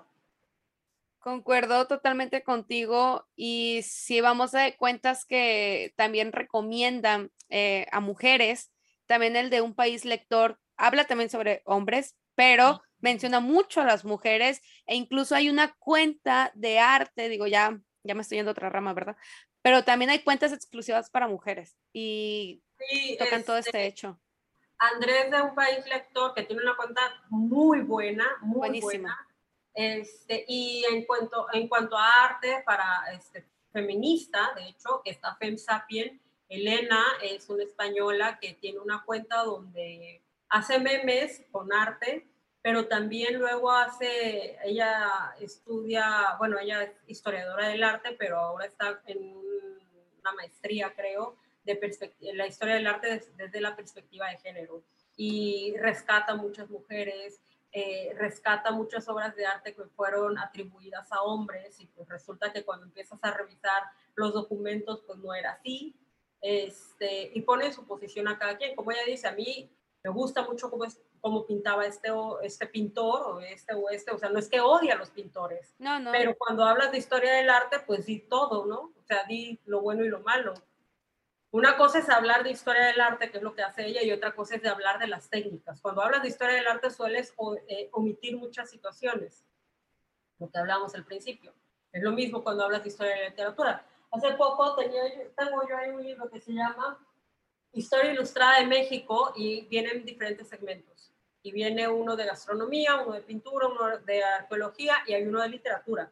Concuerdo totalmente contigo, y si vamos a cuentas que también recomiendan eh, a mujeres, también el de Un País Lector habla también sobre hombres, pero menciona mucho a las mujeres, e incluso hay una cuenta de arte, digo, ya, ya me estoy yendo a otra rama, ¿verdad? Pero también hay cuentas exclusivas para mujeres y sí, tocan este, todo este hecho. Andrés de Un País Lector, que tiene una cuenta muy buena, muy Buenísima. buena. Este, y en cuanto, en cuanto a arte para este, feminista, de hecho, que está Fem Sapien, Elena es una española que tiene una cuenta donde hace memes con arte, pero también luego hace, ella estudia, bueno, ella es historiadora del arte, pero ahora está en una maestría, creo, de la historia del arte desde, desde la perspectiva de género, y rescata muchas mujeres, eh, rescata muchas obras de arte que fueron atribuidas a hombres, y pues resulta que cuando empiezas a revisar los documentos, pues no era así, este, y pone en su posición a cada quien. Como ella dice, a mí me gusta mucho cómo, es, cómo pintaba este, o, este pintor o este o este, o sea, no es que odie a los pintores, no, no. pero cuando hablas de historia del arte, pues di todo, ¿no? O sea, di lo bueno y lo malo. Una cosa es hablar de historia del arte, que es lo que hace ella, y otra cosa es de hablar de las técnicas. Cuando hablas de historia del arte sueles eh, omitir muchas situaciones, lo que hablamos al principio. Es lo mismo cuando hablas de historia de la literatura. Hace poco tenía, tengo yo ahí un libro que se llama Historia Ilustrada de México y vienen diferentes segmentos. Y viene uno de gastronomía, uno de pintura, uno de arqueología y hay uno de literatura.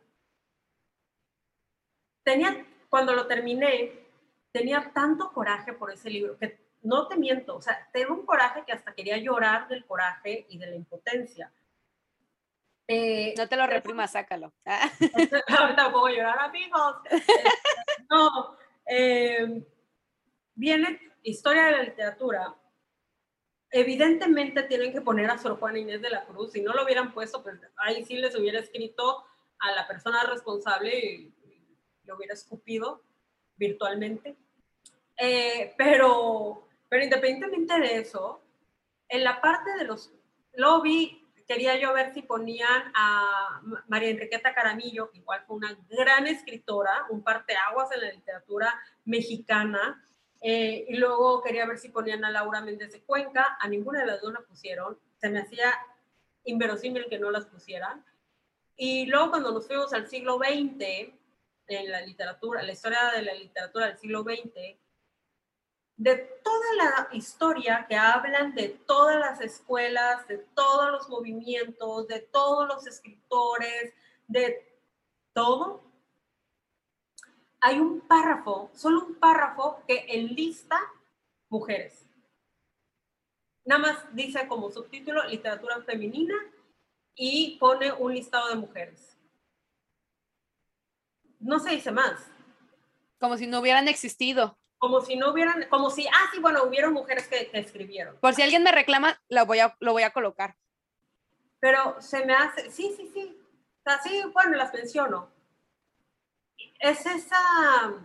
Tenía, cuando lo terminé, tenía tanto coraje por ese libro que no te miento, o sea, tengo un coraje que hasta quería llorar del coraje y de la impotencia. Eh, no te lo reprimas, sácalo. Ahorita puedo llorar, amigos. No, eh, viene historia de la literatura. Evidentemente tienen que poner a Sor Juana Inés de la Cruz. Si no lo hubieran puesto, pues ahí sí les hubiera escrito a la persona responsable y lo hubiera escupido virtualmente. Eh, pero, pero independientemente de eso, en la parte de los lobby, quería yo ver si ponían a María Enriqueta Caramillo, que igual fue una gran escritora, un parteaguas en la literatura mexicana, eh, y luego quería ver si ponían a Laura Méndez de Cuenca, a ninguna de las dos la pusieron, se me hacía inverosímil que no las pusieran, y luego cuando nos fuimos al siglo veinte, en la literatura, la historia de la literatura del siglo veinte, de toda la historia que hablan de todas las escuelas, de todos los movimientos, de todos los escritores, de todo, hay un párrafo, solo un párrafo que enlista mujeres. Nada más dice como subtítulo literatura femenina y pone un listado de mujeres. No se dice más. Como si no hubieran existido. Como si no hubieran, como si, ah, sí, bueno, hubieron mujeres que, que escribieron. Por si alguien me reclama, lo voy a, lo voy a colocar. Pero se me hace, sí, sí, sí. O sea, sí, bueno, las menciono. Es esa,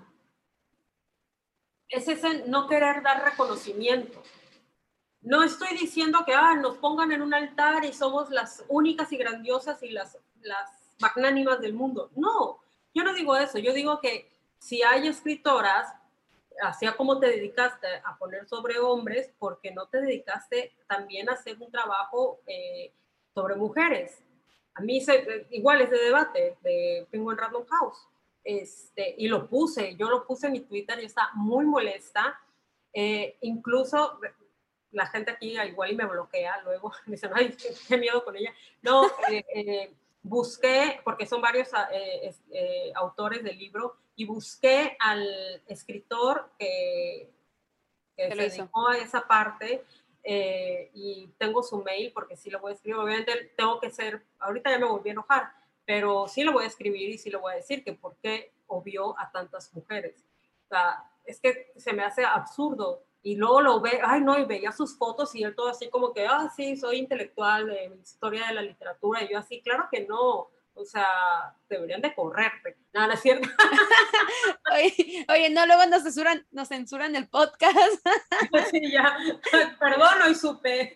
es ese no querer dar reconocimiento. No estoy diciendo que ah, nos pongan en un altar y somos las únicas y grandiosas y las, las magnánimas del mundo. No, yo no digo eso. Yo digo que si hay escritoras, así como te dedicaste a poner sobre hombres, ¿por qué no te dedicaste también a hacer un trabajo eh, sobre mujeres? A mí se, igual ese debate de Penguin Random House. Este, y lo puse, yo lo puse en mi Twitter y está muy molesta. Eh, incluso la gente aquí igual y me bloquea, luego me dicen, ay, qué, qué miedo con ella. No, eh, eh, busqué, porque son varios eh, eh, autores del libro, y busqué al escritor que, que se dedicó a esa parte, eh, y tengo su mail, porque sí lo voy a escribir. Obviamente tengo que ser, ahorita ya me volví a enojar, pero sí lo voy a escribir y sí lo voy a decir, que por qué obvió a tantas mujeres. O sea, es que se me hace absurdo. Y luego lo ve, ay no, y veía sus fotos y él todo así como que, ah, sí, soy intelectual de historia de la literatura. Y yo así, claro que no. O sea, deberían de correrte. Nada, no es cierto. Oye, oye, no, luego nos censuran, nos censuran el podcast. Sí, ya. Perdón, hoy supe.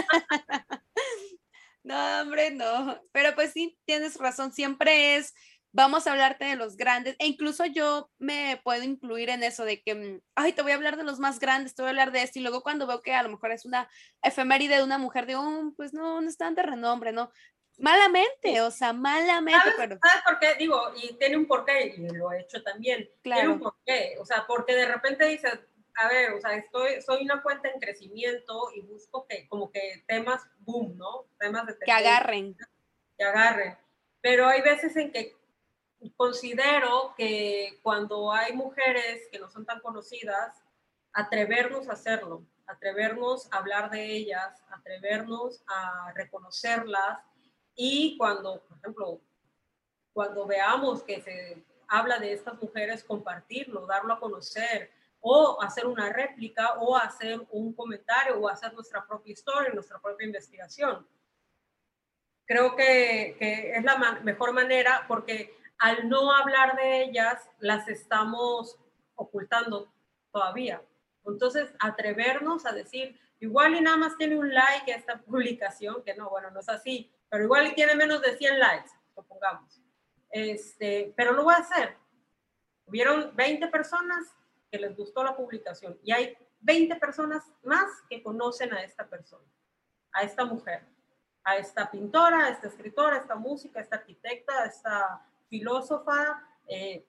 No, hombre, no. Pero pues sí, tienes razón. Siempre es, vamos a hablarte de los grandes. E incluso yo me puedo incluir en eso de que, ay, te voy a hablar de los más grandes, te voy a hablar de esto. Y luego cuando veo que a lo mejor es una efeméride de una mujer, digo, oh, pues no, no es tan de renombre, ¿no? Malamente, sí. O sea, malamente. ¿Sabes, pero... ¿Sabes por qué? Digo, y tiene un porqué, y lo he hecho también. Claro. Tiene un porqué, o sea, porque de repente dices, a ver, o sea, estoy, soy una cuenta en crecimiento y busco que, como que temas boom, ¿no? Temas de que agarren. Que agarren. Pero hay veces en que considero que cuando hay mujeres que no son tan conocidas, atrevernos a hacerlo, atrevernos a hablar de ellas, atrevernos a reconocerlas. Y cuando, por ejemplo, cuando veamos que se habla de estas mujeres, compartirlo, darlo a conocer, o hacer una réplica, o hacer un comentario, o hacer nuestra propia historia, nuestra propia investigación. Creo que, que es la man- mejor manera, porque al no hablar de ellas, las estamos ocultando todavía. Entonces, atrevernos a decir, igual y nada más tiene un like a esta publicación, que no, bueno, no es así, pero igual y tiene menos de cien likes, supongamos. Este, pero lo voy a hacer. Hubieron veinte personas que les gustó la publicación y hay veinte personas más que conocen a esta persona, a esta mujer, a esta pintora, a esta escritora, a esta música, a esta arquitecta, a esta filósofa, eh,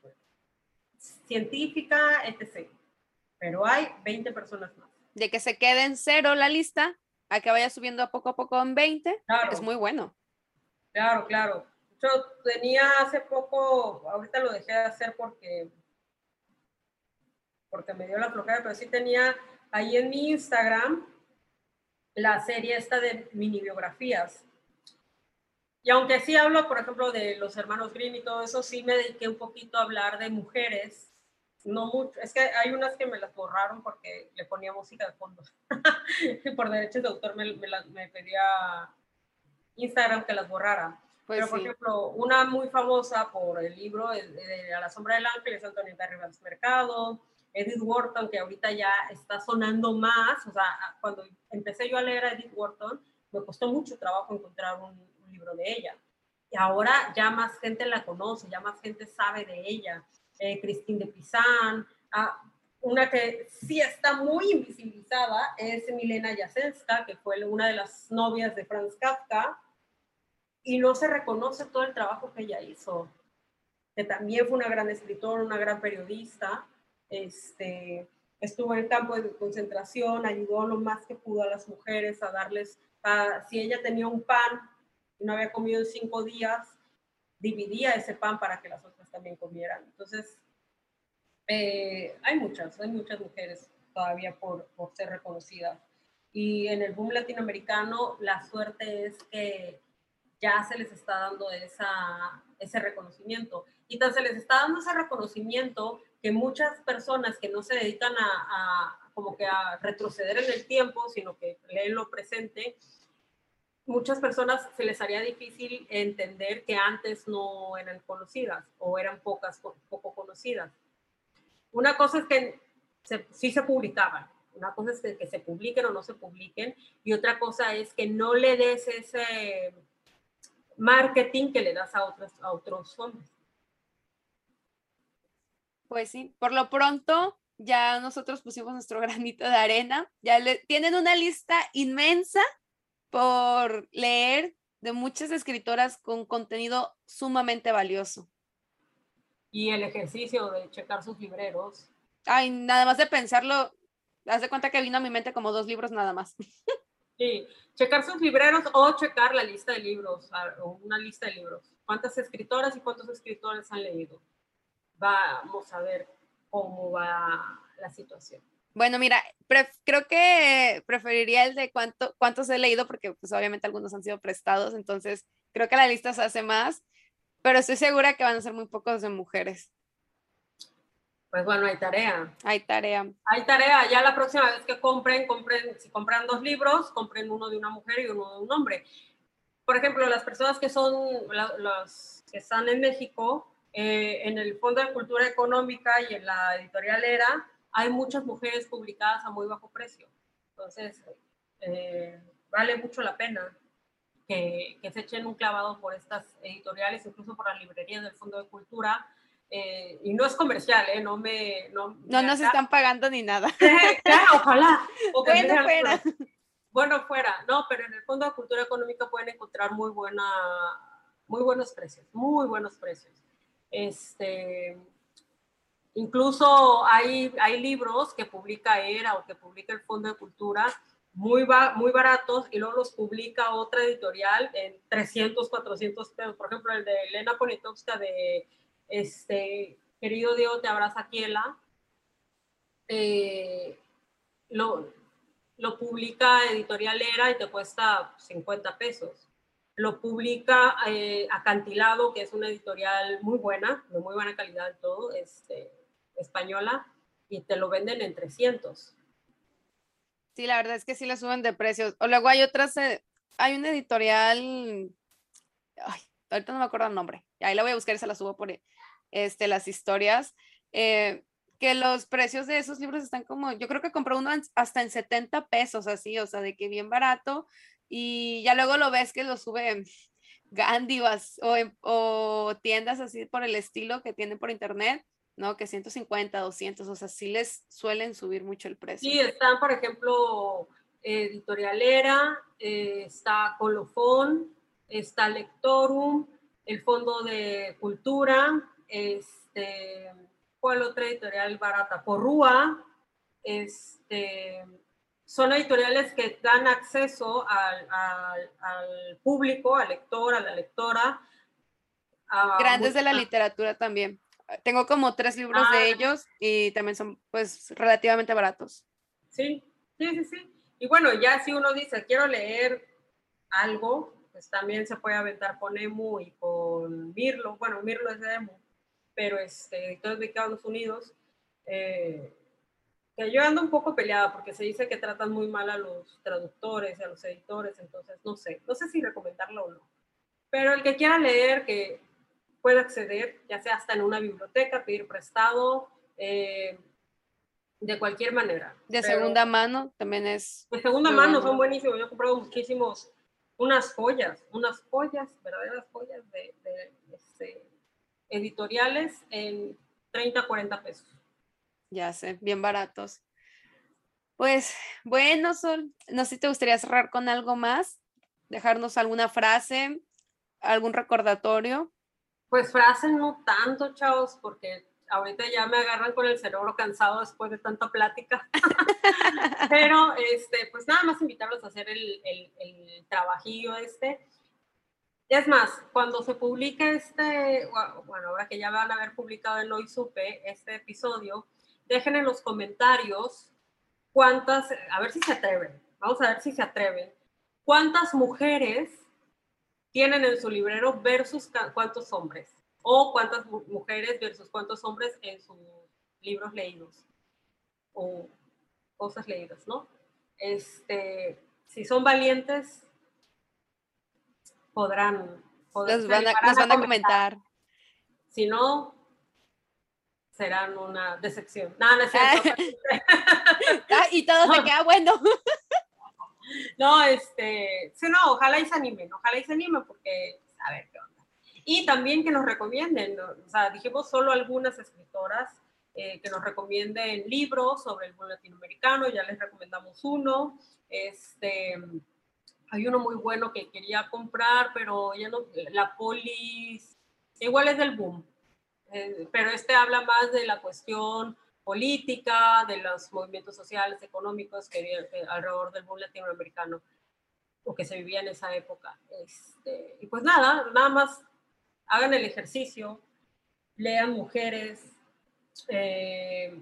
científica, etcétera. Pero hay veinte personas más. De que se quede en cero la lista a que vaya subiendo a poco a poco en veinte, claro. Es muy bueno. Claro, claro. Yo tenía hace poco, ahorita lo dejé de hacer porque, porque me dio la flojera, pero sí tenía ahí en mi Instagram la serie esta de mini biografías. Y aunque sí hablo, por ejemplo, de los hermanos Grimm y todo eso, sí me dediqué un poquito a hablar de mujeres. No mucho, es que hay unas que me las borraron porque le ponía música de fondo. Por derechos de autor me, me, la, me pedía Instagram que las borrara. Pues pero, por sí. ejemplo, una muy famosa por el libro de, de, de A la sombra del ángel es Antonieta Rivas Mercado, Edith Wharton, que ahorita ya está sonando más. O sea, cuando empecé yo a leer a Edith Wharton, me costó mucho trabajo encontrar un, un libro de ella. Y ahora ya más gente la conoce, ya más gente sabe de ella. Eh, Christine de Pizan, ah, una que sí está muy invisibilizada es Milena Jasenska, que fue una de las novias de Franz Kafka, y no se reconoce todo el trabajo que ella hizo, que también fue una gran escritora, una gran periodista, este, estuvo en el campo de concentración, ayudó lo más que pudo a las mujeres a darles, a, si ella tenía un pan y no había comido en cinco días, dividía ese pan para que las otras también comieran. Entonces, eh, hay muchas, hay muchas mujeres todavía por, por ser reconocidas. Y en el boom latinoamericano, la suerte es que ya se les está dando esa, ese reconocimiento. Y tan se les está dando ese reconocimiento que muchas personas que no se dedican a, a como que a retroceder en el tiempo, sino que leen lo presente, muchas personas se les haría difícil entender que antes no eran conocidas o eran pocas, poco conocidas. Una cosa es que se, sí se publicaban, una cosa es que, que se publiquen o no se publiquen, y otra cosa es que no le des ese marketing que le das a otros, a otros hombres. Pues sí, por lo pronto ya nosotros pusimos nuestro granito de arena, ya le, tienen una lista inmensa por leer de muchas escritoras con contenido sumamente valioso. Y el ejercicio de checar sus libreros. Ay, nada más de pensarlo, haz de cuenta que vino a mi mente como dos libros nada más. Sí, checar sus libreros o checar la lista de libros, o una lista de libros. ¿Cuántas escritoras y cuántos escritores han leído? Vamos a ver cómo va la situación. Bueno, mira, creo que preferiría el de cuánto, cuántos he leído, porque pues obviamente algunos han sido prestados, entonces creo que la lista se hace más, pero estoy segura que van a ser muy pocos de mujeres. Pues bueno, hay tarea. Hay tarea. Hay tarea. Ya la próxima vez que compren, compren, si compran dos libros, compren uno de una mujer y uno de un hombre. Por ejemplo, las personas que son, los que están en México, eh, en el Fondo de Cultura Económica y en la editorial Era, hay muchas mujeres publicadas a muy bajo precio. Entonces, eh, vale mucho la pena que, que se echen un clavado por estas editoriales, incluso por las librerías del Fondo de Cultura. Eh, y no es comercial, ¿eh? No me... No, no nos están pagando ni nada. Eh, claro, ojalá. O que bueno, fuera. Bueno, fuera. No, pero en el Fondo de Cultura Económica pueden encontrar muy, buena, muy buenos precios, muy buenos precios. Este... Incluso hay, hay libros que publica ERA o que publica el Fondo de Cultura muy, ba muy baratos y luego los publica otra editorial en trescientos, cuatrocientos pesos. Por ejemplo, el de Elena Poniatowska de este, Querido Dios te abraza Kiela, eh, lo, lo publica editorial ERA y te cuesta cincuenta pesos. Lo publica eh, Acantilado, que es una editorial muy buena, de muy buena calidad y todo, este, española, y te lo venden en trescientos. Sí, la verdad es que sí le suben de precios. O luego hay otras, eh, hay una editorial, ay, ahorita no me acuerdo el nombre, ahí la voy a buscar y se la subo por este, las historias, eh, que los precios de esos libros están como, yo creo que compré uno hasta en setenta pesos, así, o sea, de que bien barato, y ya luego lo ves que lo sube Gandhi o, as- o, en- o tiendas así por el estilo que tienen por internet, ¿no? Que ciento cincuenta, doscientos, o sea, sí les suelen subir mucho el precio. Sí, están, por ejemplo, Editorialera, eh, está Colofón, está Lectorum, el Fondo de Cultura, este, ¿cuál otra editorial barata? Porrúa, este, son editoriales que dan acceso al, al, al público, al lector, a la lectora. A Grandes mucha, de la literatura también. Tengo como tres libros ah, de ellos y también son pues relativamente baratos. sí, sí, sí, sí. Y bueno, ya si uno dice, quiero leer algo, pues también se puede aventar con Emu y con Mirlo. Bueno, Mirlo es de Emu, pero este, editores de Estados Unidos. Eh, que yo ando un poco peleada porque se dice que tratan muy mal a los traductores y a los editores, entonces no sé, no sé si recomendarlo o no. Pero el que quiera leer, que pueda acceder, ya sea hasta en una biblioteca, pedir prestado, eh, de cualquier manera. De Pero segunda mano también es de segunda muy mano bueno. son buenísimos. Yo he comprado muchísimos, unas joyas, unas joyas, verdaderas joyas de, de este, editoriales en treinta, cuarenta pesos. Ya sé, bien baratos. Pues bueno, Sol, no sé si te gustaría cerrar con algo más, dejarnos alguna frase, algún recordatorio. Pues frases no tanto, chavos, porque ahorita ya me agarran con el cerebro cansado después de tanta plática. Pero, este, pues nada más invitarlos a hacer el, el, el trabajillo este. Es más, cuando se publique este, bueno, ahora que ya van a haber publicado en Hoy Supe este episodio, dejen en los comentarios cuántas, a ver si se atreven, vamos a ver si se atreven, cuántas mujeres tienen en su librero versus cuántos hombres, o cuántas mujeres versus cuántos hombres en sus libros leídos, o cosas leídas, ¿no? Este, si son valientes, podrán, podrán Los se van a, animarán nos a van a comentar. comentar. Si no, serán una decepción. No, no es cierto. Ah, y todo se queda bueno. No, este, sí, no, ojalá y se animen, ojalá y se animen porque, a ver qué onda. Y también que nos recomienden, ¿no? O sea, dijimos solo algunas escritoras eh, que nos recomienden libros sobre el boom latinoamericano, ya les recomendamos uno. Este, hay uno muy bueno que quería comprar, pero ya no, la polis, igual es del boom, eh, pero este habla más de la cuestión política, de los movimientos sociales, económicos que había alrededor del boom latinoamericano o que se vivía en esa época. Este, y pues nada, nada más hagan el ejercicio, lean mujeres, eh,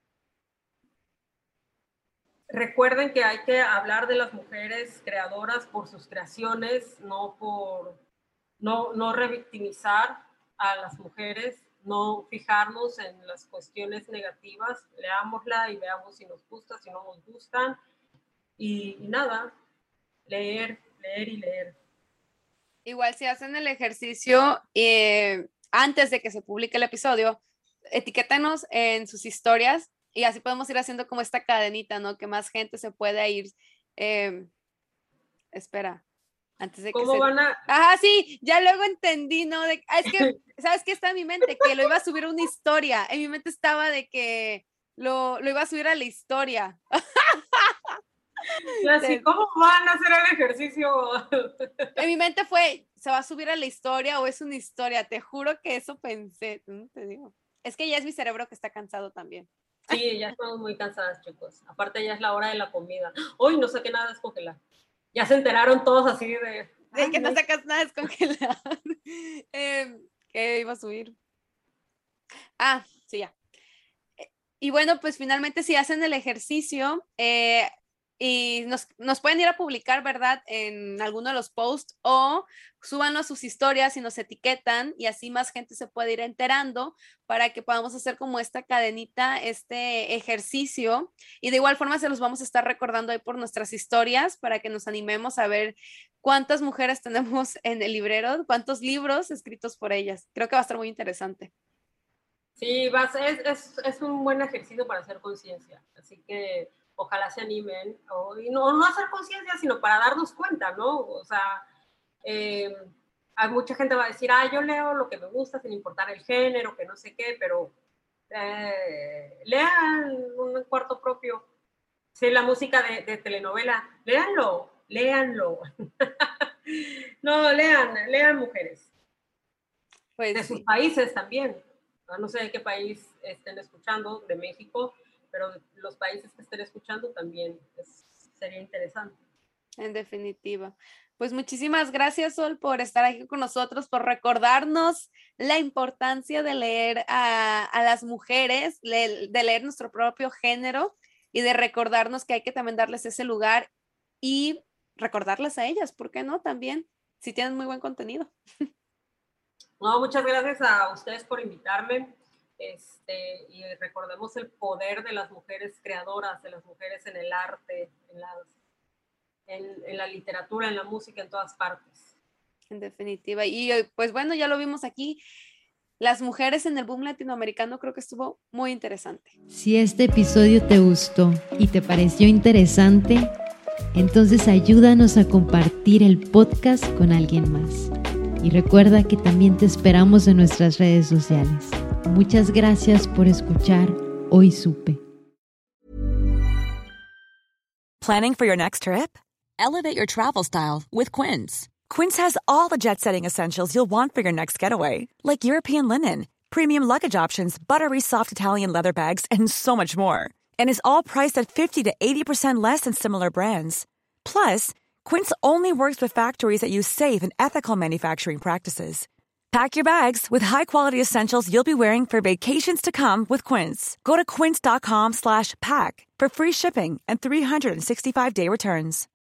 recuerden que hay que hablar de las mujeres creadoras por sus creaciones, no por no, no revictimizar a las mujeres, no fijarnos en las cuestiones negativas, leámosla y veamos si nos gusta, si no nos gustan, y, y nada, leer, leer y leer. Igual si hacen el ejercicio eh, antes de que se publique el episodio, etiquétanos en sus historias y así podemos ir haciendo como esta cadenita, ¿no? Que más gente se pueda ir. Eh, espera, antes de que ¿Cómo se... van a...? Ajá, sí, ya luego entendí, ¿no? De... Ah, es que, ¿sabes qué está en mi mente? Que lo iba a subir a una historia. En mi mente estaba de que lo, lo iba a subir a la historia. Y así, ¿cómo van a hacer el ejercicio? En mi mente fue, ¿se va a subir a la historia o es una historia? Te juro que eso pensé, ¿no? Te digo. Es que ya es mi cerebro que está cansado también. Sí, ya estamos muy cansadas, chicos. Aparte ya es la hora de la comida. Hoy no saqué nada de descongelar. Ya se enteraron todos así de... De que no sacas nada descongelado. eh, que iba a subir. Ah, sí, ya. Y bueno, pues finalmente si hacen el ejercicio eh, y nos, nos pueden ir a publicar, ¿verdad? En alguno de los posts o súbanlo a sus historias y nos etiquetan y así más gente se puede ir enterando para que podamos hacer como esta cadenita, este ejercicio. Y de igual forma se los vamos a estar recordando ahí por nuestras historias para que nos animemos a ver cuántas mujeres tenemos en el librero, cuántos libros escritos por ellas. Creo que va a estar muy interesante. Sí, vas, es, es, es un buen ejercicio para hacer conciencia, así que ojalá se animen, o, y no, no hacer conciencia, sino para darnos cuenta, ¿no? O sea, eh, hay mucha gente va a decir, ah, yo leo lo que me gusta sin importar el género, que no sé qué, pero eh, lean un cuarto propio. Sí, la música de, de telenovela, léanlo, léanlo. No, lean, lean mujeres. Pues de sí. sus países también. No sé de qué país estén escuchando, de México, pero los países que estén escuchando también es, sería interesante. En definitiva. Pues muchísimas gracias, Sol, por estar aquí con nosotros, por recordarnos la importancia de leer a, a las mujeres, de, de leer nuestro propio género y de recordarnos que hay que también darles ese lugar y recordarles a ellas, ¿por qué no? También, si tienen muy buen contenido. No, muchas gracias a ustedes por invitarme. Este, y recordemos el poder de las mujeres creadoras, de las mujeres en el arte, en, las, en, en la literatura, en la música, en todas partes. En definitiva. Y pues bueno, ya lo vimos aquí. Las mujeres en el boom latinoamericano, creo que estuvo muy interesante. Si este episodio te gustó y te pareció interesante, entonces ayúdanos a compartir el podcast con alguien más. Y recuerda que también te esperamos en nuestras redes sociales. Muchas gracias por escuchar Hoy Supe. Planning for your next trip? Elevate your travel style with Quince. Quince has all the jet-setting essentials you'll want for your next getaway, like European linen, premium luggage options, buttery soft Italian leather bags, and so much more. And is all priced at fifty to eighty percent less than similar brands. Plus, Quince only works with factories that use safe and ethical manufacturing practices. Pack your bags with high-quality essentials you'll be wearing for vacations to come with Quince. Go to quince.com slash pack for free shipping and three sixty-five day returns.